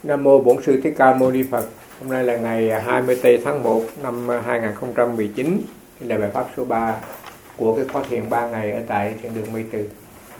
Nam mô Bổn Sư Thích Ca Mâu Ni Phật. Hôm nay là ngày 20 tháng 1 năm 2019, là bài pháp số 3 của cái khóa thiền 3 ngày ở tại thiền đường Mây Từ.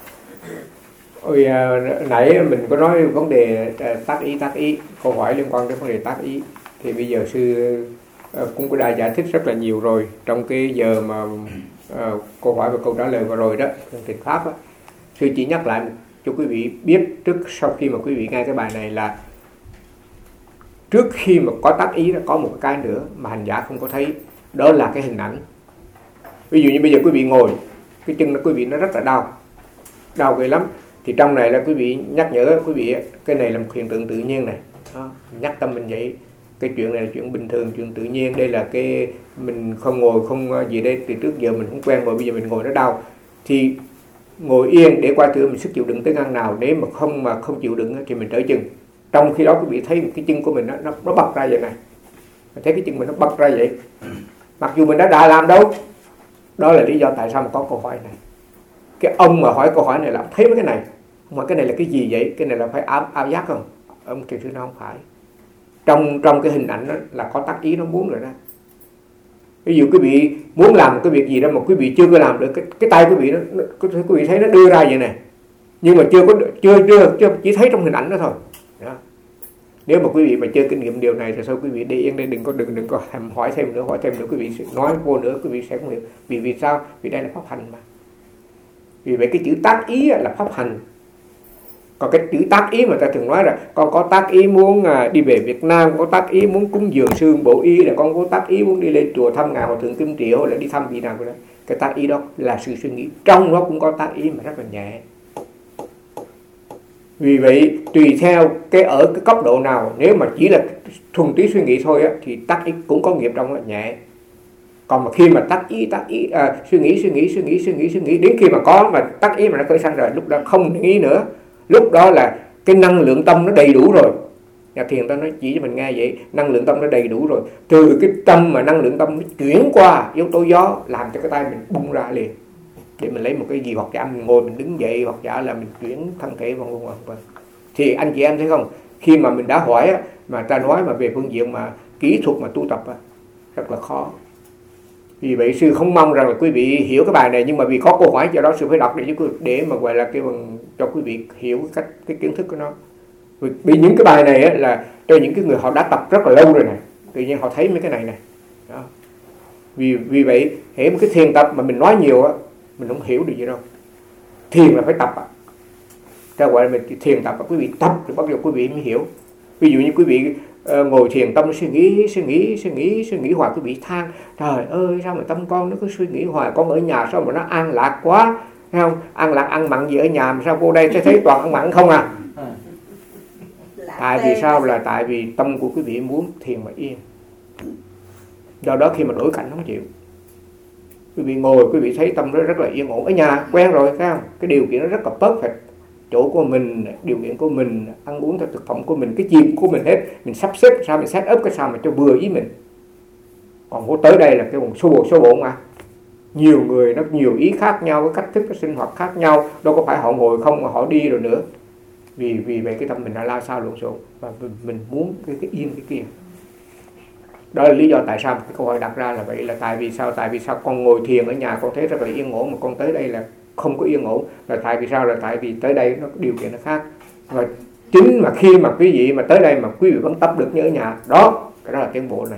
Nãy mình có nói vấn đề tác ý, câu hỏi liên quan đến vấn đề tác ý. Thì bây giờ sư cũng có đã giải thích rất là nhiều rồi. Trong cái giờ mà câu hỏi và câu trả lời vừa rồi đó, thiền pháp đó, sư chỉ nhắc lại cho quý vị biết sau khi mà quý vị nghe cái bài này là trước khi mà có tác ý, có một cái nữa mà hành giả không có thấy, đó là cái hình ảnh. Ví dụ như bây giờ quý vị ngồi, cái chân của quý vị nó rất là đau ghê lắm, thì trong này là quý vị nhắc nhở quý vị cái này là một hiện tượng tự nhiên này đó, nhắc tâm mình vậy. Cái chuyện này là chuyện bình thường, chuyện tự nhiên. Đây là cái mình không ngồi không gì đây, từ trước giờ mình không quen rồi, bây giờ mình ngồi nó đau thì ngồi yên để qua thử mình sức chịu đựng tới ngang nào. Nếu mà không chịu đựng thì mình trở chân. Trong khi đó quý vị thấy cái chân của mình nó bật ra vậy này, thấy cái chân mình nó bật ra vậy, mặc dù mình đã làm đâu. Đó là lý do tại sao mà có câu hỏi này. Cái ông mà hỏi câu hỏi này là thấy mấy cái này, mà cái này là cái gì vậy? Cái này là phải ảo giác không? Ông thiền sư nó không phải. Trong cái hình ảnh đó là có tác ý nó muốn rồi đó. Ví dụ quý vị muốn làm cái việc gì đó mà quý vị chưa có làm được, cái tay quý vị quý vị thấy nó đưa ra vậy này, nhưng mà chưa chỉ thấy trong hình ảnh đó thôi đó. Nếu mà quý vị mà chưa kinh nghiệm điều này thì sao quý vị đi yên đây, đừng có hỏi thêm nữa, quý vị sẽ nói vô nữa, quý vị sẽ không hiểu. Vì sao? Vì đây là pháp hành mà. Vì vậy cái chữ tác ý là pháp hành. Còn cái chữ tác ý mà ta thường nói là con có tác ý muốn đi về Việt Nam, có tác ý muốn cúng dường xương bộ y, là con có tác ý muốn đi lên chùa thăm ngài Hòa Thượng Kim Triệu, hoặc là đi thăm vị nào của đó. Cái tác ý đó là sự suy nghĩ, trong đó cũng có tác ý mà rất là nhẹ. Vì vậy tùy theo ở cái cấp độ nào, nếu mà chỉ là thuần túy suy nghĩ thôi thì tác ý cũng có nghiệp trong đó, nhẹ. Còn mà khi mà tác ý suy nghĩ đến khi mà có mà tác ý mà nó khởi sanh rồi, lúc đó không nghĩ nữa. Lúc đó là cái năng lượng tâm nó đầy đủ rồi. Nhà thiền ta nói chỉ cho mình nghe vậy, năng lượng tâm nó đầy đủ rồi. Từ cái tâm mà năng lượng tâm nó chuyển qua yếu tố gió, làm cho cái tay mình bung ra liền. Để mình lấy một cái gì, hoặc giả mình ngồi mình đứng dậy, hoặc giả là mình chuyển thân thể vân vân. Thì anh chị em thấy không, khi mà mình đã hỏi mà ta nói mà về phương diện mà kỹ thuật mà tu tập rất là khó. Vì vậy sư không mong rằng là quý vị hiểu cái bài này, nhưng mà vì có câu hỏi do đó sư phải đọc để mà gọi là cho quý vị hiểu cái kiến thức của nó. Vì những cái bài này là cho những cái người họ đã tập rất là lâu rồi này, tự nhiên họ thấy mấy cái này đó. Vì vậy hễ một cái thiền tập mà mình nói nhiều mình không hiểu được gì đâu. Thiền là phải tập ta gọi là mình thiền tập, quý vị tập thì bắt đầu quý vị mới hiểu. Ví dụ như quý vị ngồi thiền tâm suy nghĩ hoài, quý vị than trời ơi sao mà tâm con nó cứ suy nghĩ hoài, con ở nhà sao mà nó an lạc quá, thấy không? An lạc ăn mặn gì ở nhà mà sao cô đây thấy toàn ăn mặn không à? Tại vì sao? Là tại vì tâm của quý vị muốn thiền mà yên. Do đó khi mà đổi cảnh không chịu. Quý vị ngồi quý vị thấy tâm nó rất là yên ổn, ở nhà quen rồi, thấy không? Cái điều kiện nó rất là perfect, chỗ của mình, điều kiện của mình, ăn uống theo thực phẩm của mình, cái chim của mình hết, mình sắp xếp sao, mình set up cái sao mà cho vừa ý mình. Còn có tới đây là cái vòng số bộ mà nhiều người nó nhiều ý khác nhau, cái cách thức cái sinh hoạt khác nhau, đâu có phải họ ngồi không mà họ đi rồi nữa. Vì vậy cái tâm mình đã lao sao lộn xộn và mình muốn cái yên cái kia. Đó là lý do tại sao cái câu hỏi đặt ra là vậy, là tại vì sao con ngồi thiền ở nhà con thấy rất là yên ổn, mà con tới đây là không có yên ổn. Là tại vì sao? Là tại vì tới đây nó có điều kiện nó khác. Và chính mà khi mà quý vị mà tới đây mà quý vị vẫn tập được như ở nhà đó, cái đó là tiến bộ này.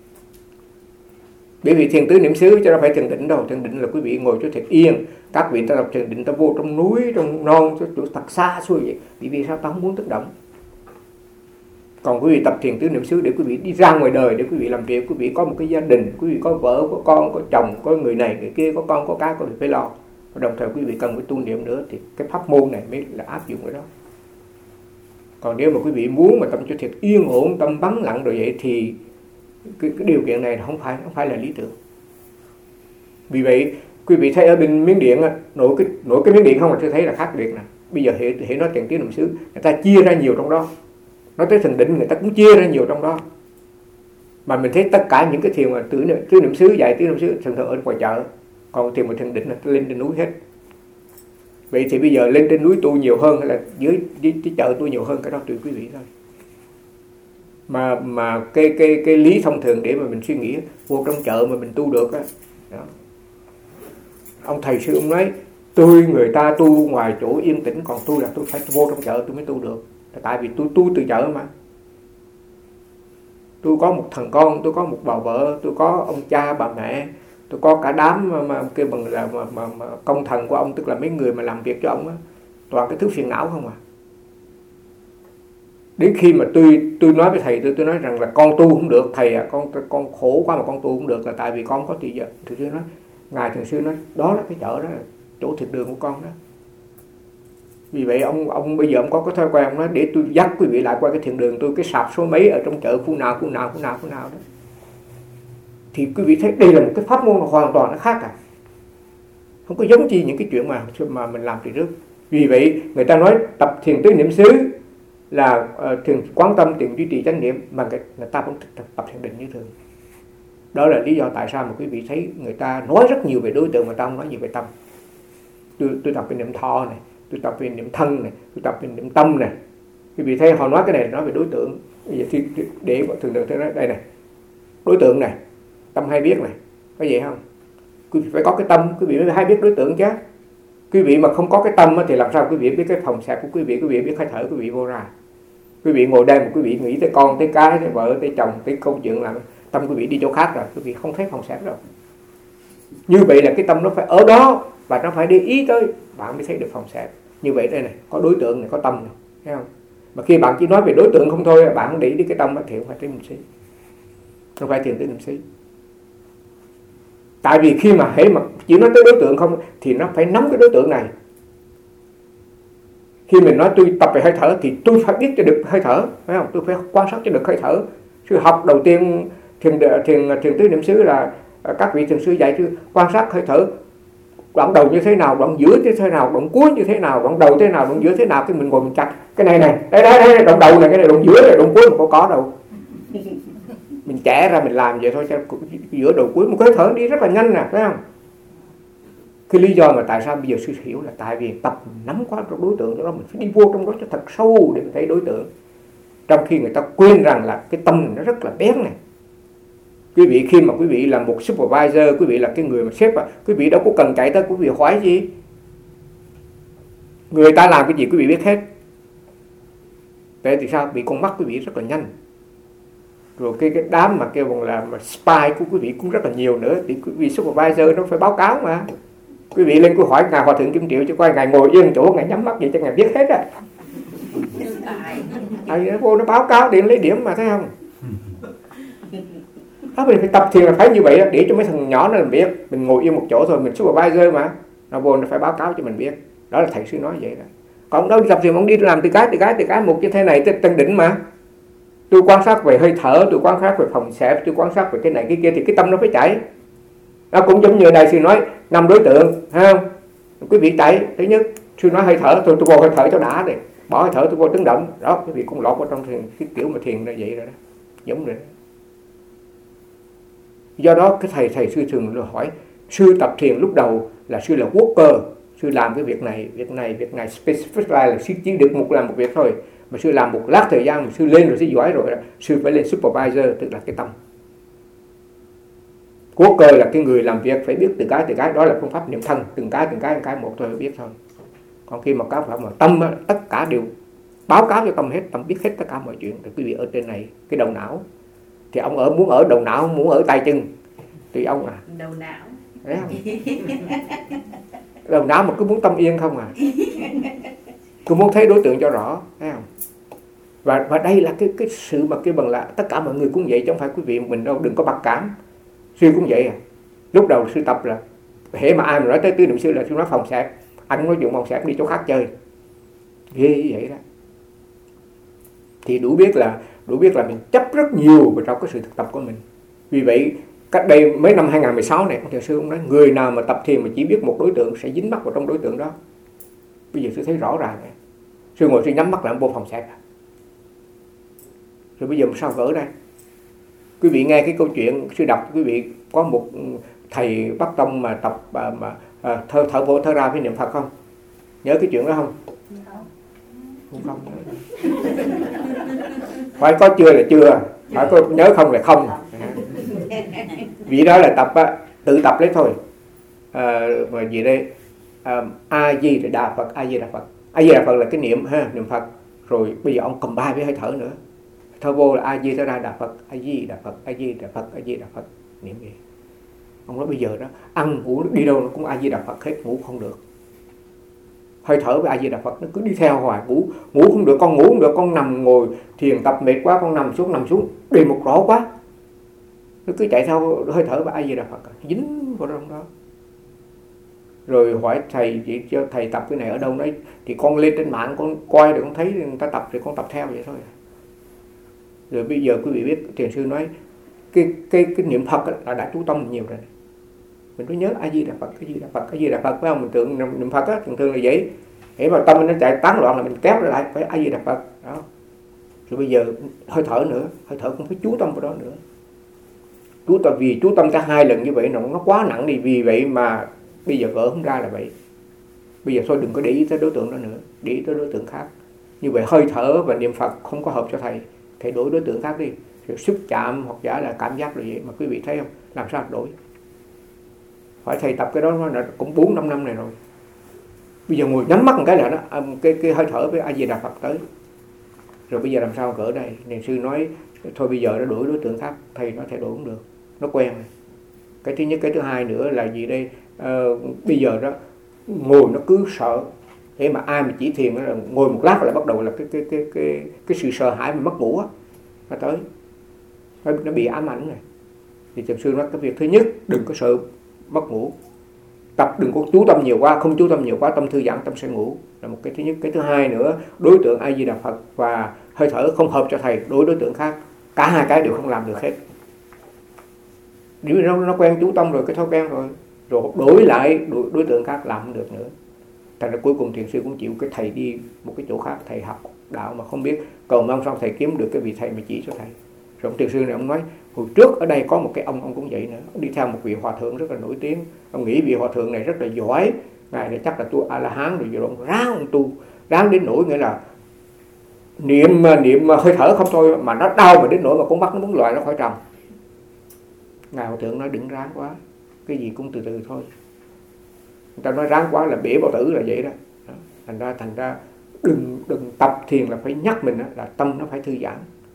Bởi vì thiền tứ niệm xứ chứ đâu phải thiền định đâu. Thiền định là quý vị ngồi cho thật yên. Các vị ta tập thiền định ta vô trong núi, trong non, chỗ thật xa xôi vậy. Vì sao ta không muốn tức động? Còn quý vị tập thiền tứ niệm xứ để quý vị đi ra ngoài đời, để quý vị làm việc, quý vị có một cái gia đình, quý vị có vợ, có con, có chồng, có người này, người kia, có con, có cái, có việc phải lo. Và đồng thời quý vị cần phải tu niệm nữa thì cái pháp môn này mới là áp dụng ở đó. Còn nếu mà quý vị muốn mà tâm cho thiệt yên ổn, tâm vắng lặng rồi vậy thì cái điều kiện này không phải là lý tưởng. Vì vậy quý vị thấy ở bên Miến Điện nổi cái Miến Điện không là tôi thấy là khác biệt nè. Bây giờ hệ nói thiền tứ niệm xứ, người ta chia ra nhiều trong đó. Nói tới thiền định người ta cũng chia ra nhiều trong đó. Mà mình thấy tất cả những cái thiền mà tứ niệm xứ dạy tứ niệm xứ thường ở ngoài chợ. Còn thiền mà thiền định là lên trên núi hết. Vậy thì bây giờ lên trên núi tu nhiều hơn hay là dưới chợ tu nhiều hơn, cái đó tùy quý vị thôi. mà cái lý thông thường để mà mình suy nghĩ, vô trong chợ mà mình tu được á. Đó. Ông thầy sư ông nói người ta tu ngoài chỗ yên tĩnh, còn tôi là tôi phải vô trong chợ tôi mới tu được. Tại vì tôi tu từ chợ mà. Tôi có một thằng con, tôi có một bà vợ, tôi có ông cha bà mẹ, tôi có cả đám mà kêu bằng là mà công thần của ông, tức là mấy người mà làm việc cho ông á, toàn cái thứ phiền não không à. Đến khi mà tôi nói với thầy, tôi nói rằng là con tu không được thầy à, con khổ quá mà con tu không được, là tại vì con có thì giờ thường xuyên nói, ngài thường xuyên nói đó là cái chợ đó là chỗ thiệt đường của con đó. Vì vậy ông bây giờ ông có cái thói quen, ông nói để tôi dắt quý vị lại qua cái thiền đường tôi, cái sạp số mấy ở trong chợ khu nào đó. Thì quý vị thấy đây là một cái pháp môn hoàn toàn nó khác à, không có giống chi những cái chuyện mà mình làm từ trước. Vì vậy người ta nói tập thiền tứ niệm xứ là thiền quán tâm, thiền duy trì chánh niệm, mà người ta vẫn tập thiền định như thường. Đó là lý do tại sao mà quý vị thấy người ta nói rất nhiều về đối tượng mà ta không nói nhiều về tâm. Tôi tập về niệm thọ này, tôi tập về niệm thân này, tôi tập về niệm tâm này. Quý vị thấy họ nói cái này nói về đối tượng. Bây giờ thì để thường tôi nói đây này, đối tượng này, tâm hay biết này, có vậy không? Quý vị phải có cái tâm, quý vị mới hay biết đối tượng chứ. Quý vị mà không có cái tâm thì làm sao quý vị biết cái phòng xẹp của quý vị biết hơi thở quý vị vô ra. Quý vị ngồi đây mà quý vị nghĩ tới con, tới cái, tới vợ, tới chồng, tới câu chuyện là tâm quý vị đi chỗ khác rồi, quý vị không thấy phòng xẹp đâu. Như vậy là cái tâm nó phải ở đó và nó phải để ý tới, bạn mới thấy được phòng xẹp. Như vậy đây này, có đối tượng này, có tâm này, thấy không? Mà khi bạn chỉ nói về đối tượng không thôi, bạn không để ý đến cái tâm thì không phải tứ niệm xứ, không phải thiền tứ niệm xứ. Tại vì khi mà hễ mà chỉ nói tới đối tượng không thì nó phải nắm cái đối tượng này. Khi mình nói tôi tập về hơi thở thì tôi phải biết cho được hơi thở, phải không? Tôi phải quan sát cho được hơi thở. Sư học đầu tiên thiền tứ niệm xứ là các vị thiền sư dạy chứ quan sát hơi thở, đoạn đầu như thế nào, đoạn giữa như thế nào, đoạn cuối như thế nào, đoạn đầu thế nào, đoạn giữa thế nào, cái mình ngồi mình chặt cái này đây đoạn đầu này, cái này đoạn giữa này, đoạn cuối mà có đâu. Mình trẻ ra mình làm vậy thôi, cho giữa đầu cuối một cái thở đi rất là nhanh nè, phải không? Cái lý do mà tại sao bây giờ sư hiểu là tại vì tập nắm quá trong đối tượng đó, mình phải đi vô trong đó cho thật sâu để mình thấy đối tượng. Trong khi người ta quên rằng là cái tâm này nó rất là bén này. Quý vị khi mà quý vị là một supervisor, quý vị là cái người mà sếp, quý vị đâu có cần chạy tới quý vị hỏi gì. Người ta làm cái gì quý vị biết hết. Vậy thì sao? Vì con mắt quý vị rất là nhanh. Rồi cái đám mà kêu bằng là spy của quý vị cũng rất là nhiều nữa. Thì quý vị supervisor nó phải báo cáo mà. Quý vị lên cứ hỏi ngài Hòa Thượng Kim Triệu cho coi ngài ngồi yên chỗ, ngài nhắm mắt vậy cho ngài biết hết á. Nó vô nó báo cáo điện lấy điểm mà, thấy không? Mình phải tập thiền là phải như vậy đó, để cho mấy thằng nhỏ nó làm biết. Mình ngồi yên một chỗ thôi, mình supervisor mà, nó vô nó phải báo cáo cho mình biết. Đó là thầy sư nói vậy đó. Còn đâu đi tập thiền ông đi làm từ cái một như thế này tới tân đỉnh mà. Tôi quan sát về hơi thở, tôi quan sát về phòng xẹp, tôi quan sát về cái này cái kia thì cái tâm nó phải chảy. Nó cũng giống như đại sư nói 5 đối tượng, thấy không? Quý vị chạy, thứ nhất sư nói hơi thở, tôi vô hơi thở cho đã đi, bỏ hơi thở tôi vô tiếng động, đó quý vị cũng lọt vào trong thiền, cái kiểu mà thiền là vậy rồi đó, giống rồi đó. Do đó cái thầy sư thường hỏi, sư tập thiền lúc đầu là sư là worker, sư làm cái việc này specific là sư chỉ được làm một việc thôi, mà sư làm một lát thời gian mà sư lên rồi sư giỏi rồi, sư phải lên supervisor, tức là cái tâm. Worker là cái người làm việc phải biết từ cái, đó là phương pháp niệm thân, từng cái một thôi biết thôi. Còn khi mà các pháp mà tâm tất cả đều báo cáo cho tâm hết, tâm biết hết tất cả mọi chuyện. Thì quý vị ở trên này cái đầu não thì ông muốn ở đầu não, muốn ở tay chân thì ông à đầu não, thấy không? Đầu não mà cứ muốn tâm yên không à, cứ muốn thấy đối tượng cho rõ, thấy không? Và đây là cái sự mà cái bằng là tất cả mọi người cũng vậy, chứ không phải quý vị mình đâu, đừng có mặc cảm. Sư cũng vậy à. Lúc đầu sư tập là hễ mà ai mà nói tới tứ niệm xứ là sư nói phòng xẹp, anh nói chuyện phòng xẹp đi chỗ khác chơi, ghê vậy đó. Thì đủ biết là mình chấp rất nhiều vào trong cái sự thực tập của mình. Vì vậy cách đây mấy năm 2016 này, ông thiền sư ông nói người nào mà tập thiền mà chỉ biết một đối tượng sẽ dính mắc vào trong đối tượng đó. Bây giờ sư thấy rõ ràng này. Sư ngồi sư nhắm mắt lại vô phòng xẹp. Rồi bây giờ sao gỡ đây? Quý vị nghe cái câu chuyện sư đọc, quý vị có một thầy Bắc Tông mà tập thở vô thở ra với niệm Phật không? Nhớ cái chuyện đó không? Không. Phải có chưa là chưa, phải có nhớ không là không. Vì đó là tập á, tự tập lấy thôi. Mà gì đây, A Di Đà Phật, A Di Đà Phật, A Di Đà Phật là cái niệm ha, niệm Phật. Rồi bây giờ ông combine với hơi thở nữa, thở vô là A Di Đà Phật, A Di Đà Phật, A Di Đà Phật, A Di Đà Phật, niệm gì. Ông nói bây giờ đó ăn ngủ đi đâu nó cũng A Di Đà Phật hết, ngủ không được. Hơi thở với A Di Đà Phật nó cứ đi theo hoài, ngủ không được, con ngủ không được, con nằm ngồi thiền tập mệt quá, con nằm xuống đi một rõ quá, nó cứ chạy theo hơi thở với A Di Đà Phật, dính vào trong đó. Rồi hỏi thầy, chỉ cho thầy tập cái này ở đâu đấy, thì con lên trên mạng con coi được, con thấy người ta tập thì con tập theo vậy thôi. Rồi bây giờ quý vị biết thiền sư nói cái niệm Phật là đã chú tâm nhiều rồi. Mình cứ nhớ A Di Đà Phật, A Di Đà Phật, A Di Đà Phật, phải không? Mình tưởng niệm Phật á, thường là vậy. Để mà tâm nó chạy tán loạn là mình kéo lại phải A Di Đà Phật đó. Rồi bây giờ hơi thở nữa, hơi thở cũng phải chú tâm vào đó nữa. Vì chú tâm cả hai lần như vậy nó quá nặng đi, vì vậy mà bây giờ gỡ không ra là vậy. Bây giờ thôi đừng có để ý tới đối tượng đó nữa, để ý tới đối tượng khác. Như vậy hơi thở và niệm Phật không có hợp cho thầy đổi đối tượng khác đi. Rồi xúc chạm hoặc giả là cảm giác rồi vậy mà quý vị thấy không? Làm sao đổi? Phải thầy tập cái đó nó cũng 4-5 năm này rồi. Bây giờ ngồi nhắm mắt một cái là nó cái hơi thở với A Di Đà Phật tới. Rồi bây giờ làm sao gỡ đây? Thiền sư nói thôi bây giờ nó đổi đối tượng khác, thầy nói thay đổi cũng được, nó quen rồi. Cái thứ nhất, cái thứ hai nữa là gì đây? Bây giờ đó ngồi nó cứ sợ, thế mà ai mà chỉ thiền là ngồi một lát là bắt đầu là cái sự sợ hãi mà mất ngủ á, nó tới, nó bị ám ảnh này. Thì thiền sư nói cái việc thứ nhất đừng có sợ mất ngủ, tập đừng có chú tâm nhiều quá, không chú tâm nhiều quá tâm thư giãn, tâm sẽ ngủ là một cái thứ nhất. Cái thứ hai nữa, đối tượng A Di Đà Phật và hơi thở không hợp cho thầy, đối tượng khác, cả hai cái đều không làm được hết. Nếu nó quen chú tâm rồi, cái thói quen rồi đổi lại đối tượng khác làm không được nữa. Thành ra cuối cùng thiền sư cũng chịu cái thầy đi một cái chỗ khác, thầy học đạo mà không biết, cầu mong xong thầy kiếm được cái vị thầy mà chỉ cho thầy. Rồi ông thiền sư này ông nói hồi trước ở đây có một cái ông cũng vậy nữa, ông đi theo một vị hòa thượng rất là nổi tiếng. Ông nghĩ vị hòa thượng này rất là giỏi, ngài này chắc là tu A La Hán rồi, rồi ông ráng tu, ráng đến nỗi nghĩa là niệm hơi thở không thôi mà nó đau mà đến nỗi mà con mắt nó muốn loại nó khỏi tròng. Ngài hòa thượng nói đừng ráng quá, cái gì cũng từ từ thôi. Người ta nói ráng quá là bể bao tử là vậy đó. Thành ra đừng tập thiền là phải nhắc mình là tâm nó phải thư giãn.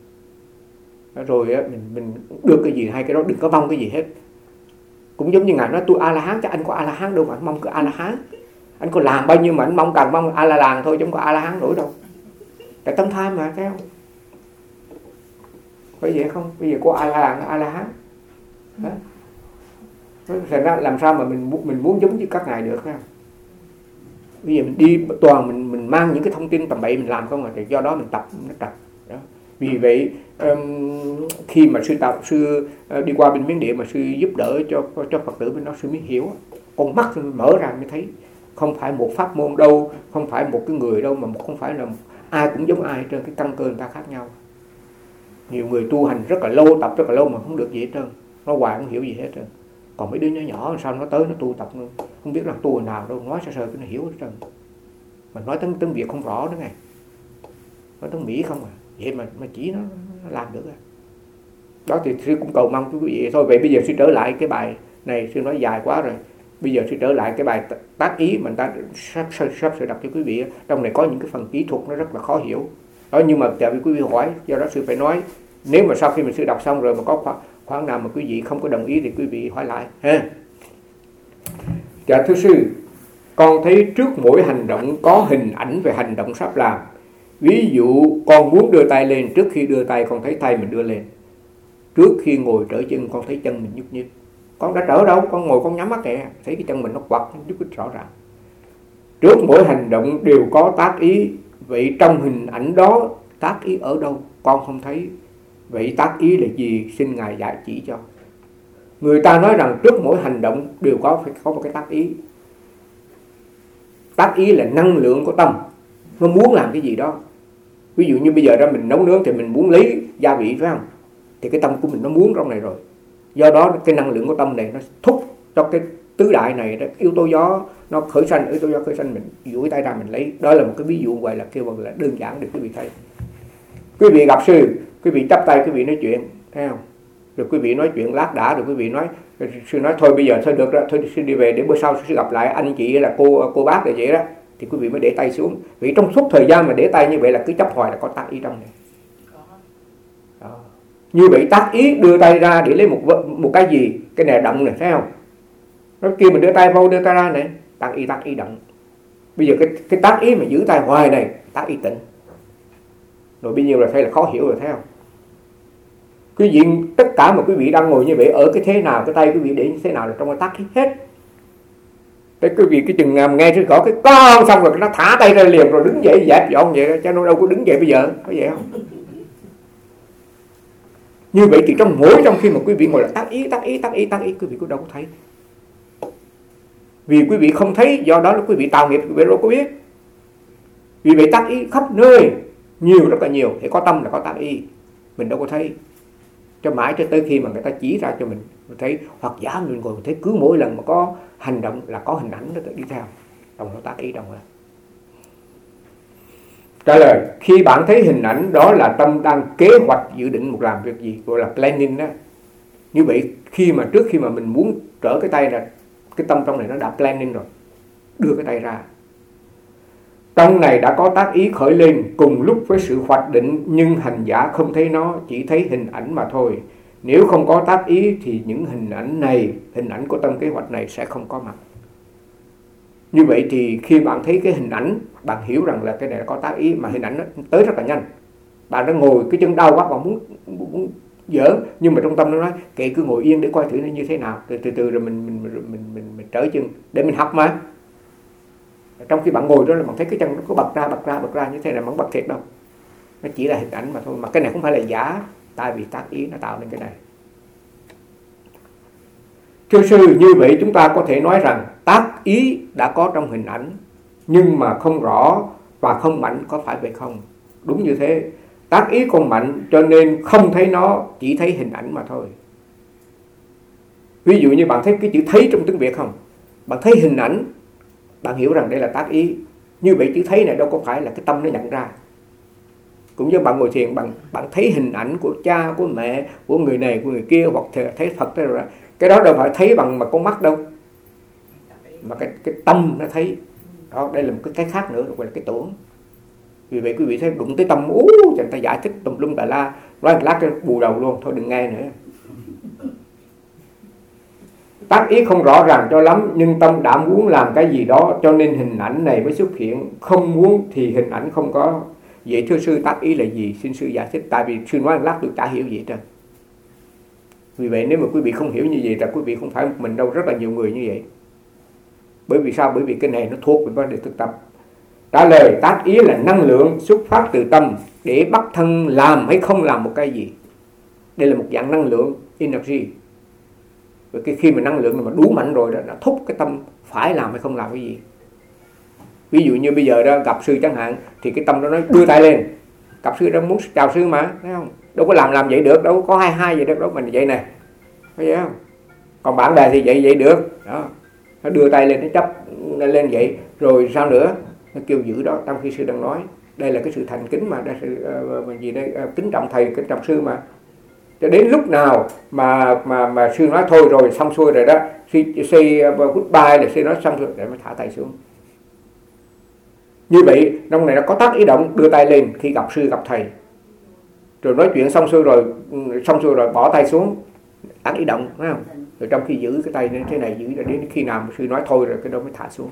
Rồi mình được cái gì hay cái đó đừng có mong cái gì hết. Cũng giống như ngài nói tôi A La Hán, chứ anh có A La Hán đâu mà anh mong cái A La Hán. Anh có làm bao nhiêu mà anh càng mong A La Làng thôi, chứ không có A La Hán nổi đâu. Tại tâm tham mà, thấy không? Phải vậy không? Bây giờ có A La Làng, A La Hán. Thành ra làm sao mà mình muốn giống như các ngài được không? Bây giờ mình đi toàn mình mang những cái thông tin tầm bậy mình làm không à, thì do đó mình tập nó tập đó. Vì vậy khi mà sư đi qua bên Miến Điện mà sư giúp đỡ cho Phật tử bên đó, sư mới hiểu, con mắt mở ra mới thấy không phải một pháp môn đâu, không phải một cái người đâu, mà không phải là ai cũng giống ai hết trơn, cái căn cơ người ta khác nhau. Nhiều người tu hành rất là lâu, tập rất là lâu mà không được gì hết trơn, nó hoài không hiểu gì hết trơn. Còn mấy đứa nhỏ sao nó tới nó tu tập không biết là tu hồi nào đâu, nói sơ cái nó hiểu hết trơn. Mà nói tiếng Việt không rõ nữa này, nói tiếng Mỹ không à, vậy mà chỉ nó làm được à. Đó thì sư cũng cầu mong quý vị thôi. Vậy bây giờ sư trở lại cái bài này, sư nói dài quá rồi, bây giờ sư trở lại cái bài tác ý mà ta sắp sửa đọc cho quý vị. Trong này có những cái phần kỹ thuật nó rất là khó hiểu đó, nhưng mà chờ quý vị hỏi, do đó sư phải nói. Nếu mà sau khi mình sư đọc xong rồi mà có khoảng nào mà quý vị không có đồng ý thì quý vị hỏi lại ha. Dạ thưa sư, con thấy trước mỗi hành động có hình ảnh về hành động sắp làm. Ví dụ con muốn đưa tay lên, trước khi đưa tay con thấy tay mình đưa lên. Trước khi ngồi trở chân con thấy chân mình nhúc nhích. Con đã trở đâu, con ngồi con nhắm mắt kìa, thấy cái chân mình nó quặt nhúc nhích rõ ràng. Trước mỗi hành động đều có tác ý. Vậy trong hình ảnh đó tác ý ở đâu? Con không thấy. Vậy tác ý là gì? Xin Ngài dạy chỉ cho. Người ta nói rằng trước mỗi hành động đều phải có một cái tác ý. Tác ý là năng lượng của tâm, nó muốn làm cái gì đó. Ví dụ như bây giờ ra mình nấu nướng thì mình muốn lấy gia vị, phải không? Thì cái tâm của mình nó muốn trong này rồi. Do đó cái năng lượng của tâm này nó thúc cho cái tứ đại này, yếu tố gió nó khởi sanh, yếu tố gió khởi sanh, mình duỗi tay ra mình lấy. Đó là một cái ví dụ gọi là kêu bằng là đơn giản để quý vị thấy. Quý vị gặp sư, quý vị chắp tay, quý vị nói chuyện, thấy không? Rồi quý vị nói chuyện lát đã, rồi quý vị nói, sư nói thôi bây giờ thôi được đó, thôi sư đi về để bữa sau sư gặp lại anh chị là cô bác rồi vậy đó, thì quý vị mới để tay xuống. Vì trong suốt thời gian mà để tay như vậy là cứ chấp hoài là có tác ý trong này. Đó. Như vậy tác ý đưa tay ra để lấy một cái gì, cái này động này, thấy không? Nó kia mình đưa tay vô, đưa tay ra này, tác ý động. Bây giờ cái tác ý mà giữ tay hoài này, tác ý tịnh. Rồi bây giờ là thấy là khó hiểu rồi, thấy không? Quý vị, tất cả mà quý vị đang ngồi như vậy, ở cái thế nào, cái tay quý vị để như thế nào là trong cái tác ý hết. Thế quý vị cái chừng nghe sư có cái con xong rồi nó thả tay ra liền, rồi đứng dậy dẹp dọn vậy đó, cho nó đâu có đứng dậy bây giờ, có vậy không? Như vậy thì trong khi mà quý vị ngồi là tác ý, quý vị cũng đâu có thấy. Vì quý vị không thấy, do đó là quý vị tạo nghiệp, quý vị đâu có biết. Vì vậy tác ý khắp nơi, nhiều, rất là nhiều. Thì có tâm là có tác ý, mình đâu có thấy. Cho mãi cho tới khi mà người ta chỉ ra cho mình thấy, hoặc giả mình ngồi thấy cứ mỗi lần mà có hành động là có hình ảnh nó đi theo, đồng nó tác ý đồng rồi. Trả lời, khi bạn thấy hình ảnh đó là tâm đang kế hoạch dự định một làm việc gì, gọi là planning đó. Như vậy trước khi mà mình muốn trở cái tay ra, cái tâm trong này nó đã planning rồi, đưa cái tay ra. Trong này đã có tác ý khởi lên cùng lúc với sự hoạch định, nhưng hành giả không thấy nó, chỉ thấy hình ảnh mà thôi. Nếu không có tác ý thì những hình ảnh này, hình ảnh của tâm kế hoạch này sẽ không có mặt. Như vậy thì khi bạn thấy cái hình ảnh, bạn hiểu rằng là cái này có tác ý, mà hình ảnh nó tới rất là nhanh. Bạn đã ngồi cái chân đau quá, bạn muốn giỡn, nhưng mà trong tâm nó nói kệ, cứ ngồi yên để coi thử nó như thế nào, từ từ rồi mình trở chân để mình học mà. Trong khi bạn ngồi đó là bạn thấy cái chân nó có bật ra như thế này, mà không bật thiệt đâu, nó chỉ là hình ảnh mà thôi. Mà cái này không phải là giả, tại vì tác ý nó tạo nên cái này. Thưa sư, như vậy chúng ta có thể nói rằng tác ý đã có trong hình ảnh, nhưng mà không rõ và không mạnh, có phải vậy không? Đúng như thế. Tác ý không mạnh cho nên không thấy nó, chỉ thấy hình ảnh mà thôi. Ví dụ như bạn thấy cái chữ thấy trong tiếng Việt không? Bạn thấy hình ảnh, bạn hiểu rằng đây là tác ý. Như vậy chữ thấy này đâu có phải là cái tâm nó nhận ra. Cũng như bạn ngồi thiền, bạn thấy hình ảnh của cha, của mẹ, của người này, của người kia, hoặc thấy Phật rồi. Cái đó đâu phải thấy bằng con mắt đâu, mà cái tâm nó thấy. Đó, đây là một cái khác nữa, gọi là cái tưởng. Vì vậy quý vị thấy đụng tới tâm, chẳng ta giải thích tùm lum tà la, nói một lát cho bù đầu luôn, thôi đừng nghe nữa. Tác ý không rõ ràng cho lắm, nhưng tâm đã muốn làm cái gì đó, cho nên hình ảnh này mới xuất hiện. Không muốn thì hình ảnh không có. Vậy thưa sư, tác ý là gì? Xin sư giải thích. Tại vì sư nói một lát tôi chả hiểu gì hết trơn. Vì vậy nếu mà quý vị không hiểu như vậy là quý vị không phải một mình đâu, rất là nhiều người như vậy. Bởi vì sao? Bởi vì cái này nó thuộc về vấn đề thực tập. Trả lời, tác ý là năng lượng xuất phát từ tâm để bắt thân làm hay không làm một cái gì. Đây là một dạng năng lượng, energy. Và khi mà năng lượng mà đủ mạnh rồi đó, nó thúc cái tâm phải làm hay không làm cái gì. Ví dụ như bây giờ đó gặp sư chẳng hạn, thì cái tâm đó nói đưa tay lên. Gặp sư đó muốn chào sư mà, thấy không? Đâu có làm vậy được, đâu có hai vậy được đâu, mình vậy nè, thấy không? Còn bạn bè thì vậy được, đó. Nó đưa tay lên, nó chấp lên vậy, rồi sao nữa? Nó kêu giữ đó. Trong khi sư đang nói, đây là cái sự thành kính mà, đây sự gì đây, kính trọng thầy, kính trọng sư mà. Cho đến lúc nào mà sư nói thôi rồi, xong xuôi rồi đó, say goodbye là sư nói xong rồi để mới thả tay xuống. Như vậy trong này nó có tác ý động, đưa tay lên khi gặp sư gặp thầy, rồi nói chuyện xong xuôi rồi bỏ tay xuống, tác ý động, phải không? Rồi trong khi giữ cái tay như thế này, giữ đến khi nào mà sư nói thôi rồi cái đó mới thả xuống.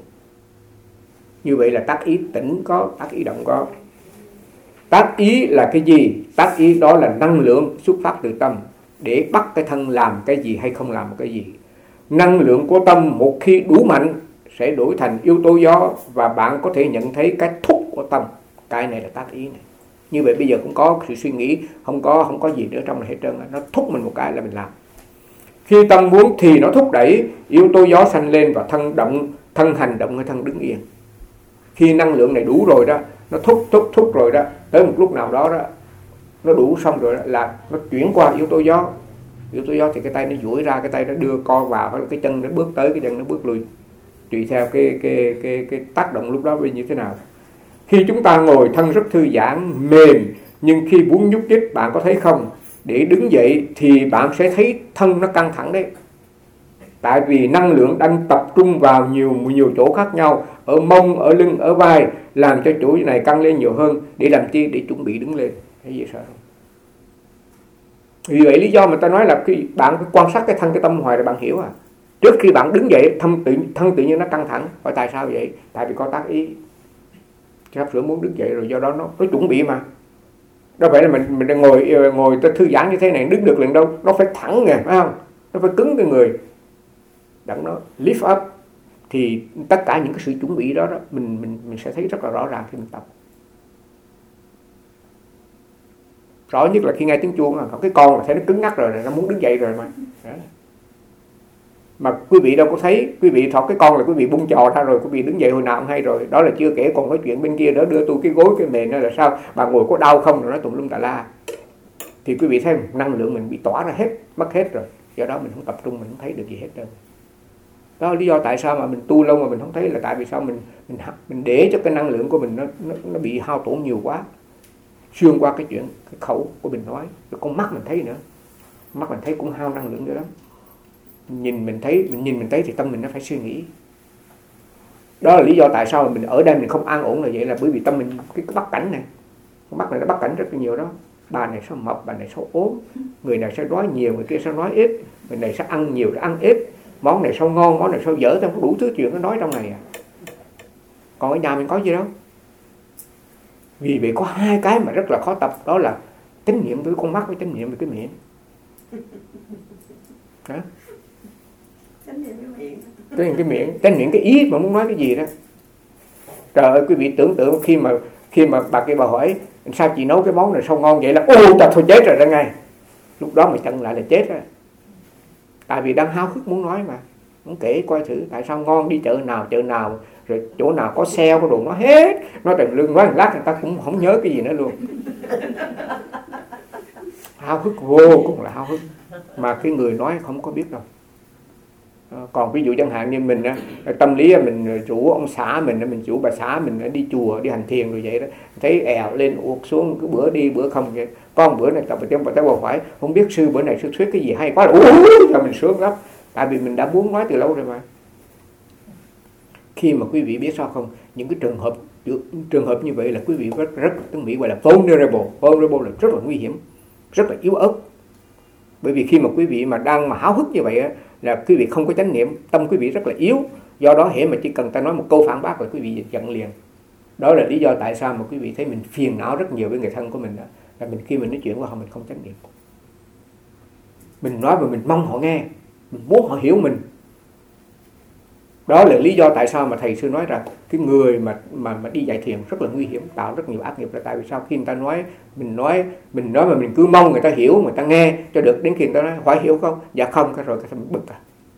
Như vậy là tác ý tĩnh có, tác ý động có. Tác ý là cái gì? Tác ý đó là năng lượng xuất phát từ tâm để bắt cái thân làm cái gì hay không làm một cái gì. Năng lượng của tâm một khi đủ mạnh sẽ đổi thành yếu tố gió, và bạn có thể nhận thấy cái thúc của tâm. Cái này là tác ý này. Như vậy bây giờ cũng có sự suy nghĩ, không có gì nữa trong này hết trơn, nó thúc mình một cái là mình làm. Khi tâm muốn thì nó thúc đẩy yếu tố gió sanh lên, và thân động, thân hành động hay thân đứng yên. Khi năng lượng này đủ rồi đó, nó thúc rồi đó, tới một lúc nào đó đó nó đủ xong rồi đó, là nó chuyển qua yếu tố gió. Yếu tố gió thì cái tay nó duỗi ra, cái tay nó đưa co vào, hoặc là cái chân nó bước tới, cái chân nó bước lui, tùy theo cái tác động lúc đó như thế nào. Khi chúng ta ngồi thân rất thư giãn, mềm, Nhưng khi muốn nhúc nhích, bạn có thấy không, để đứng dậy thì bạn sẽ thấy thân nó căng thẳng đấy. Tại vì năng lượng đang tập trung vào nhiều chỗ khác nhau, ở mông, ở lưng, ở vai, làm cho chỗ này căng lên nhiều hơn. Để làm chi? Để chuẩn bị đứng lên. Thấy gì sao không? Vì vậy lý do mà ta nói là khi bạn quan sát cái thân cái tâm hoài rồi bạn hiểu à. Trước khi bạn đứng dậy, thân tự nhiên nó căng thẳng. Hỏi tại sao vậy? Tại vì có tác ý. Sắp sửa muốn đứng dậy rồi, do đó nó chuẩn bị mà. Đâu phải là mình đang ngồi thư giãn như thế này đứng được liền đâu. Nó phải thẳng nè, phải không? Nó phải cứng cái người. Đặng nó lift up. Thì tất cả những cái sự chuẩn bị đó mình sẽ thấy rất là rõ ràng khi mình tập. Rõ nhất là khi nghe tiếng chuông, cái con là thấy nó cứng ngắc rồi, nó muốn đứng dậy rồi mà. Đó. Mà quý vị đâu có thấy, quý vị thọt cái con là quý vị bung trò ra rồi, quý vị đứng dậy hồi nào cũng hay rồi. Đó là chưa kể còn nói chuyện bên kia đó, đưa tôi cái gối cái mền đó là sao, bà ngồi có đau không, rồi nói tùm lum tà la. Thì quý vị thấy năng lượng mình bị tỏa ra hết, mất hết rồi. Do đó mình không tập trung, mình không thấy được gì hết đâu. Đó là lý do tại sao mà mình tu lâu mà mình không thấy, là tại vì sao mình để cho cái năng lượng của mình nó bị hao tổn nhiều quá. Xuyên qua cái chuyện cái khẩu của mình nói, rồi con mắt mình thấy nữa, mắt mình thấy cũng hao năng lượng nữa lắm. Nhìn mình thấy thì tâm mình nó phải suy nghĩ. Đó là lý do tại sao mình ở đây mình không an ổn là vậy, là bởi vì tâm mình cái bắt cảnh này, con mắt này nó bắt cảnh rất là nhiều đó. Bà này sao mập, bà này sao ốm, người này sẽ nói nhiều, người kia sẽ nói ít, người này sẽ ăn nhiều, sẽ ăn ít, món này sao ngon, món này sao dở, không có đủ thứ chuyện nó nói trong này à. Còn ở nhà mình có gì đâu. Vì vậy có hai cái mà rất là khó tập, đó là chánh niệm với con mắt với chánh niệm với cái miệng. Hả? Chánh niệm cái miệng, chánh niệm cái ý mà muốn nói cái gì đó. Trời ơi, quý vị tưởng tượng khi mà bà kia bà hỏi sao chị nấu cái món này sao ngon vậy, là ô trời thôi chết rồi đó ngay. Lúc đó mà chặn lại là chết rồi. Tại vì đang háo hức muốn nói mà. Muốn kể coi thử tại sao ngon, đi chợ nào, rồi chỗ nào có sale có đồ, nó hết. Nói từng lương nói một lát người ta cũng không nhớ cái gì nữa luôn. Háo hức vô cùng là háo hức. Mà cái người nói không có biết đâu. Còn ví dụ chẳng hạn như mình tâm lý mình rủ ông xã mình rủ bà xã mình đi chùa, đi hành thiền rồi vậy đó, thấy èo lên uột xuống, cứ bữa đi bữa không vậy. Con bữa này tập tới bò phải không biết sư bữa này sư thuyết cái gì hay quá, là mình sướng lắm. Tại vì mình đã muốn nói từ lâu rồi mà. Khi mà quý vị biết sao không, những cái trường hợp như vậy là quý vị rất tiếng Mỹ gọi là vulnerable là rất là nguy hiểm, rất là yếu ớt. Bởi vì khi mà quý vị mà đang mà háo hức như vậy á, là quý vị không có chánh niệm, tâm quý vị rất là yếu. Do đó hễ mà chỉ cần ta nói một câu phản bác là quý vị giận liền. Đó là lý do tại sao mà quý vị thấy mình phiền não rất nhiều với người thân của mình đó. Là khi mình nói chuyện với họ mình không chánh niệm. Mình nói và mình mong họ nghe, mình muốn họ hiểu mình. Đó là lý do tại sao mà thầy sư nói rằng cái người mà đi dạy thiền rất là nguy hiểm, tạo rất nhiều ác nghiệp. Là tại vì sao khi người ta nói mà mình cứ mong người ta hiểu, người ta nghe cho được, đến khi người ta nói phải hiểu không, dạ không, cái rồi cái mình bực à.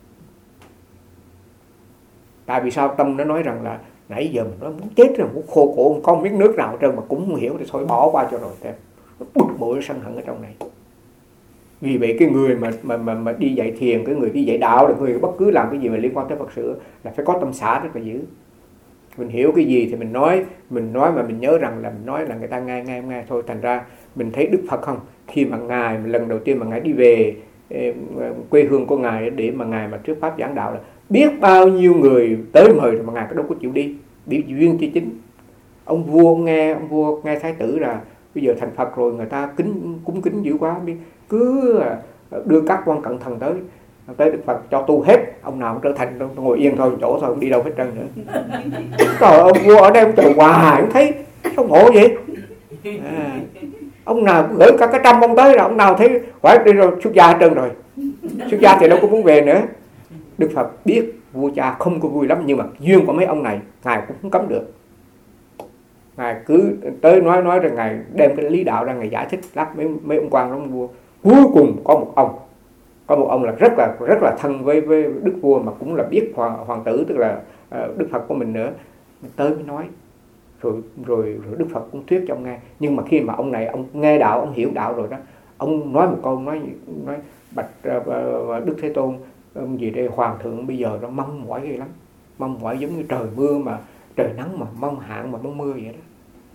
Tại vì sao tâm nó nói rằng là nãy giờ mình nói muốn chết rồi, muốn khô cổ, không có miếng nước nào hết trơn mà cũng không hiểu, thì thôi bỏ qua cho rồi. Bực bội sân hận ở trong này. Vì vậy cái người mà đi dạy thiền, cái người đi dạy đạo, là người bất cứ làm cái gì mà liên quan tới Phật sự là phải có tâm xả rất là dữ. Mình hiểu cái gì thì mình nói mà mình nhớ rằng là mình nói là người ta nghe thôi. Thành ra mình thấy Đức Phật không, khi mà Ngài lần đầu tiên mà Ngài đi về quê hương của Ngài để mà Ngài mà thuyết pháp giảng đạo, là biết bao nhiêu người tới mời rồi mà Ngài có đâu có chịu đi, bị duyên chi chính. Ông vua nghe thái tử là bây giờ thành Phật rồi, người ta cúng kính dữ quá, cứ đưa các quan cận thần tới Đức Phật cho tu hết, ông nào cũng trở thành ngồi yên thôi, chỗ thôi, không đi đâu hết trơn nữa. Trời, ông vua ở đây ông chờ hoài, không thấy sao ngộ vậy. Ông nào gửi cả cái trăm ông tới, là ông nào thấy phải đi rồi, xuất gia hết trơn rồi. Xuất gia thì đâu có muốn về nữa. Đức Phật biết vua cha không có vui lắm, nhưng mà duyên của mấy ông này Ngài cũng không cấm được. Ngài cứ tới nói rằng Ngài đem cái lý đạo ra, Ngài giải thích lắm mấy ông quan ông vua. Cuối cùng có một ông là rất là thân với đức vua, mà cũng là biết hoàng tử, tức là Đức Phật của mình nữa. Mình tới mới nói rồi Đức Phật cũng thuyết cho ông nghe. Nhưng mà khi mà ông này ông nghe đạo, ông hiểu đạo rồi đó, ông nói một câu, nói bạch Đức Thế Tôn, gì đây, hoàng thượng bây giờ nó mong mỏi ghê lắm, mong mỏi giống như trời mưa mà trời nắng mà mong hạn mà mong mưa vậy đó.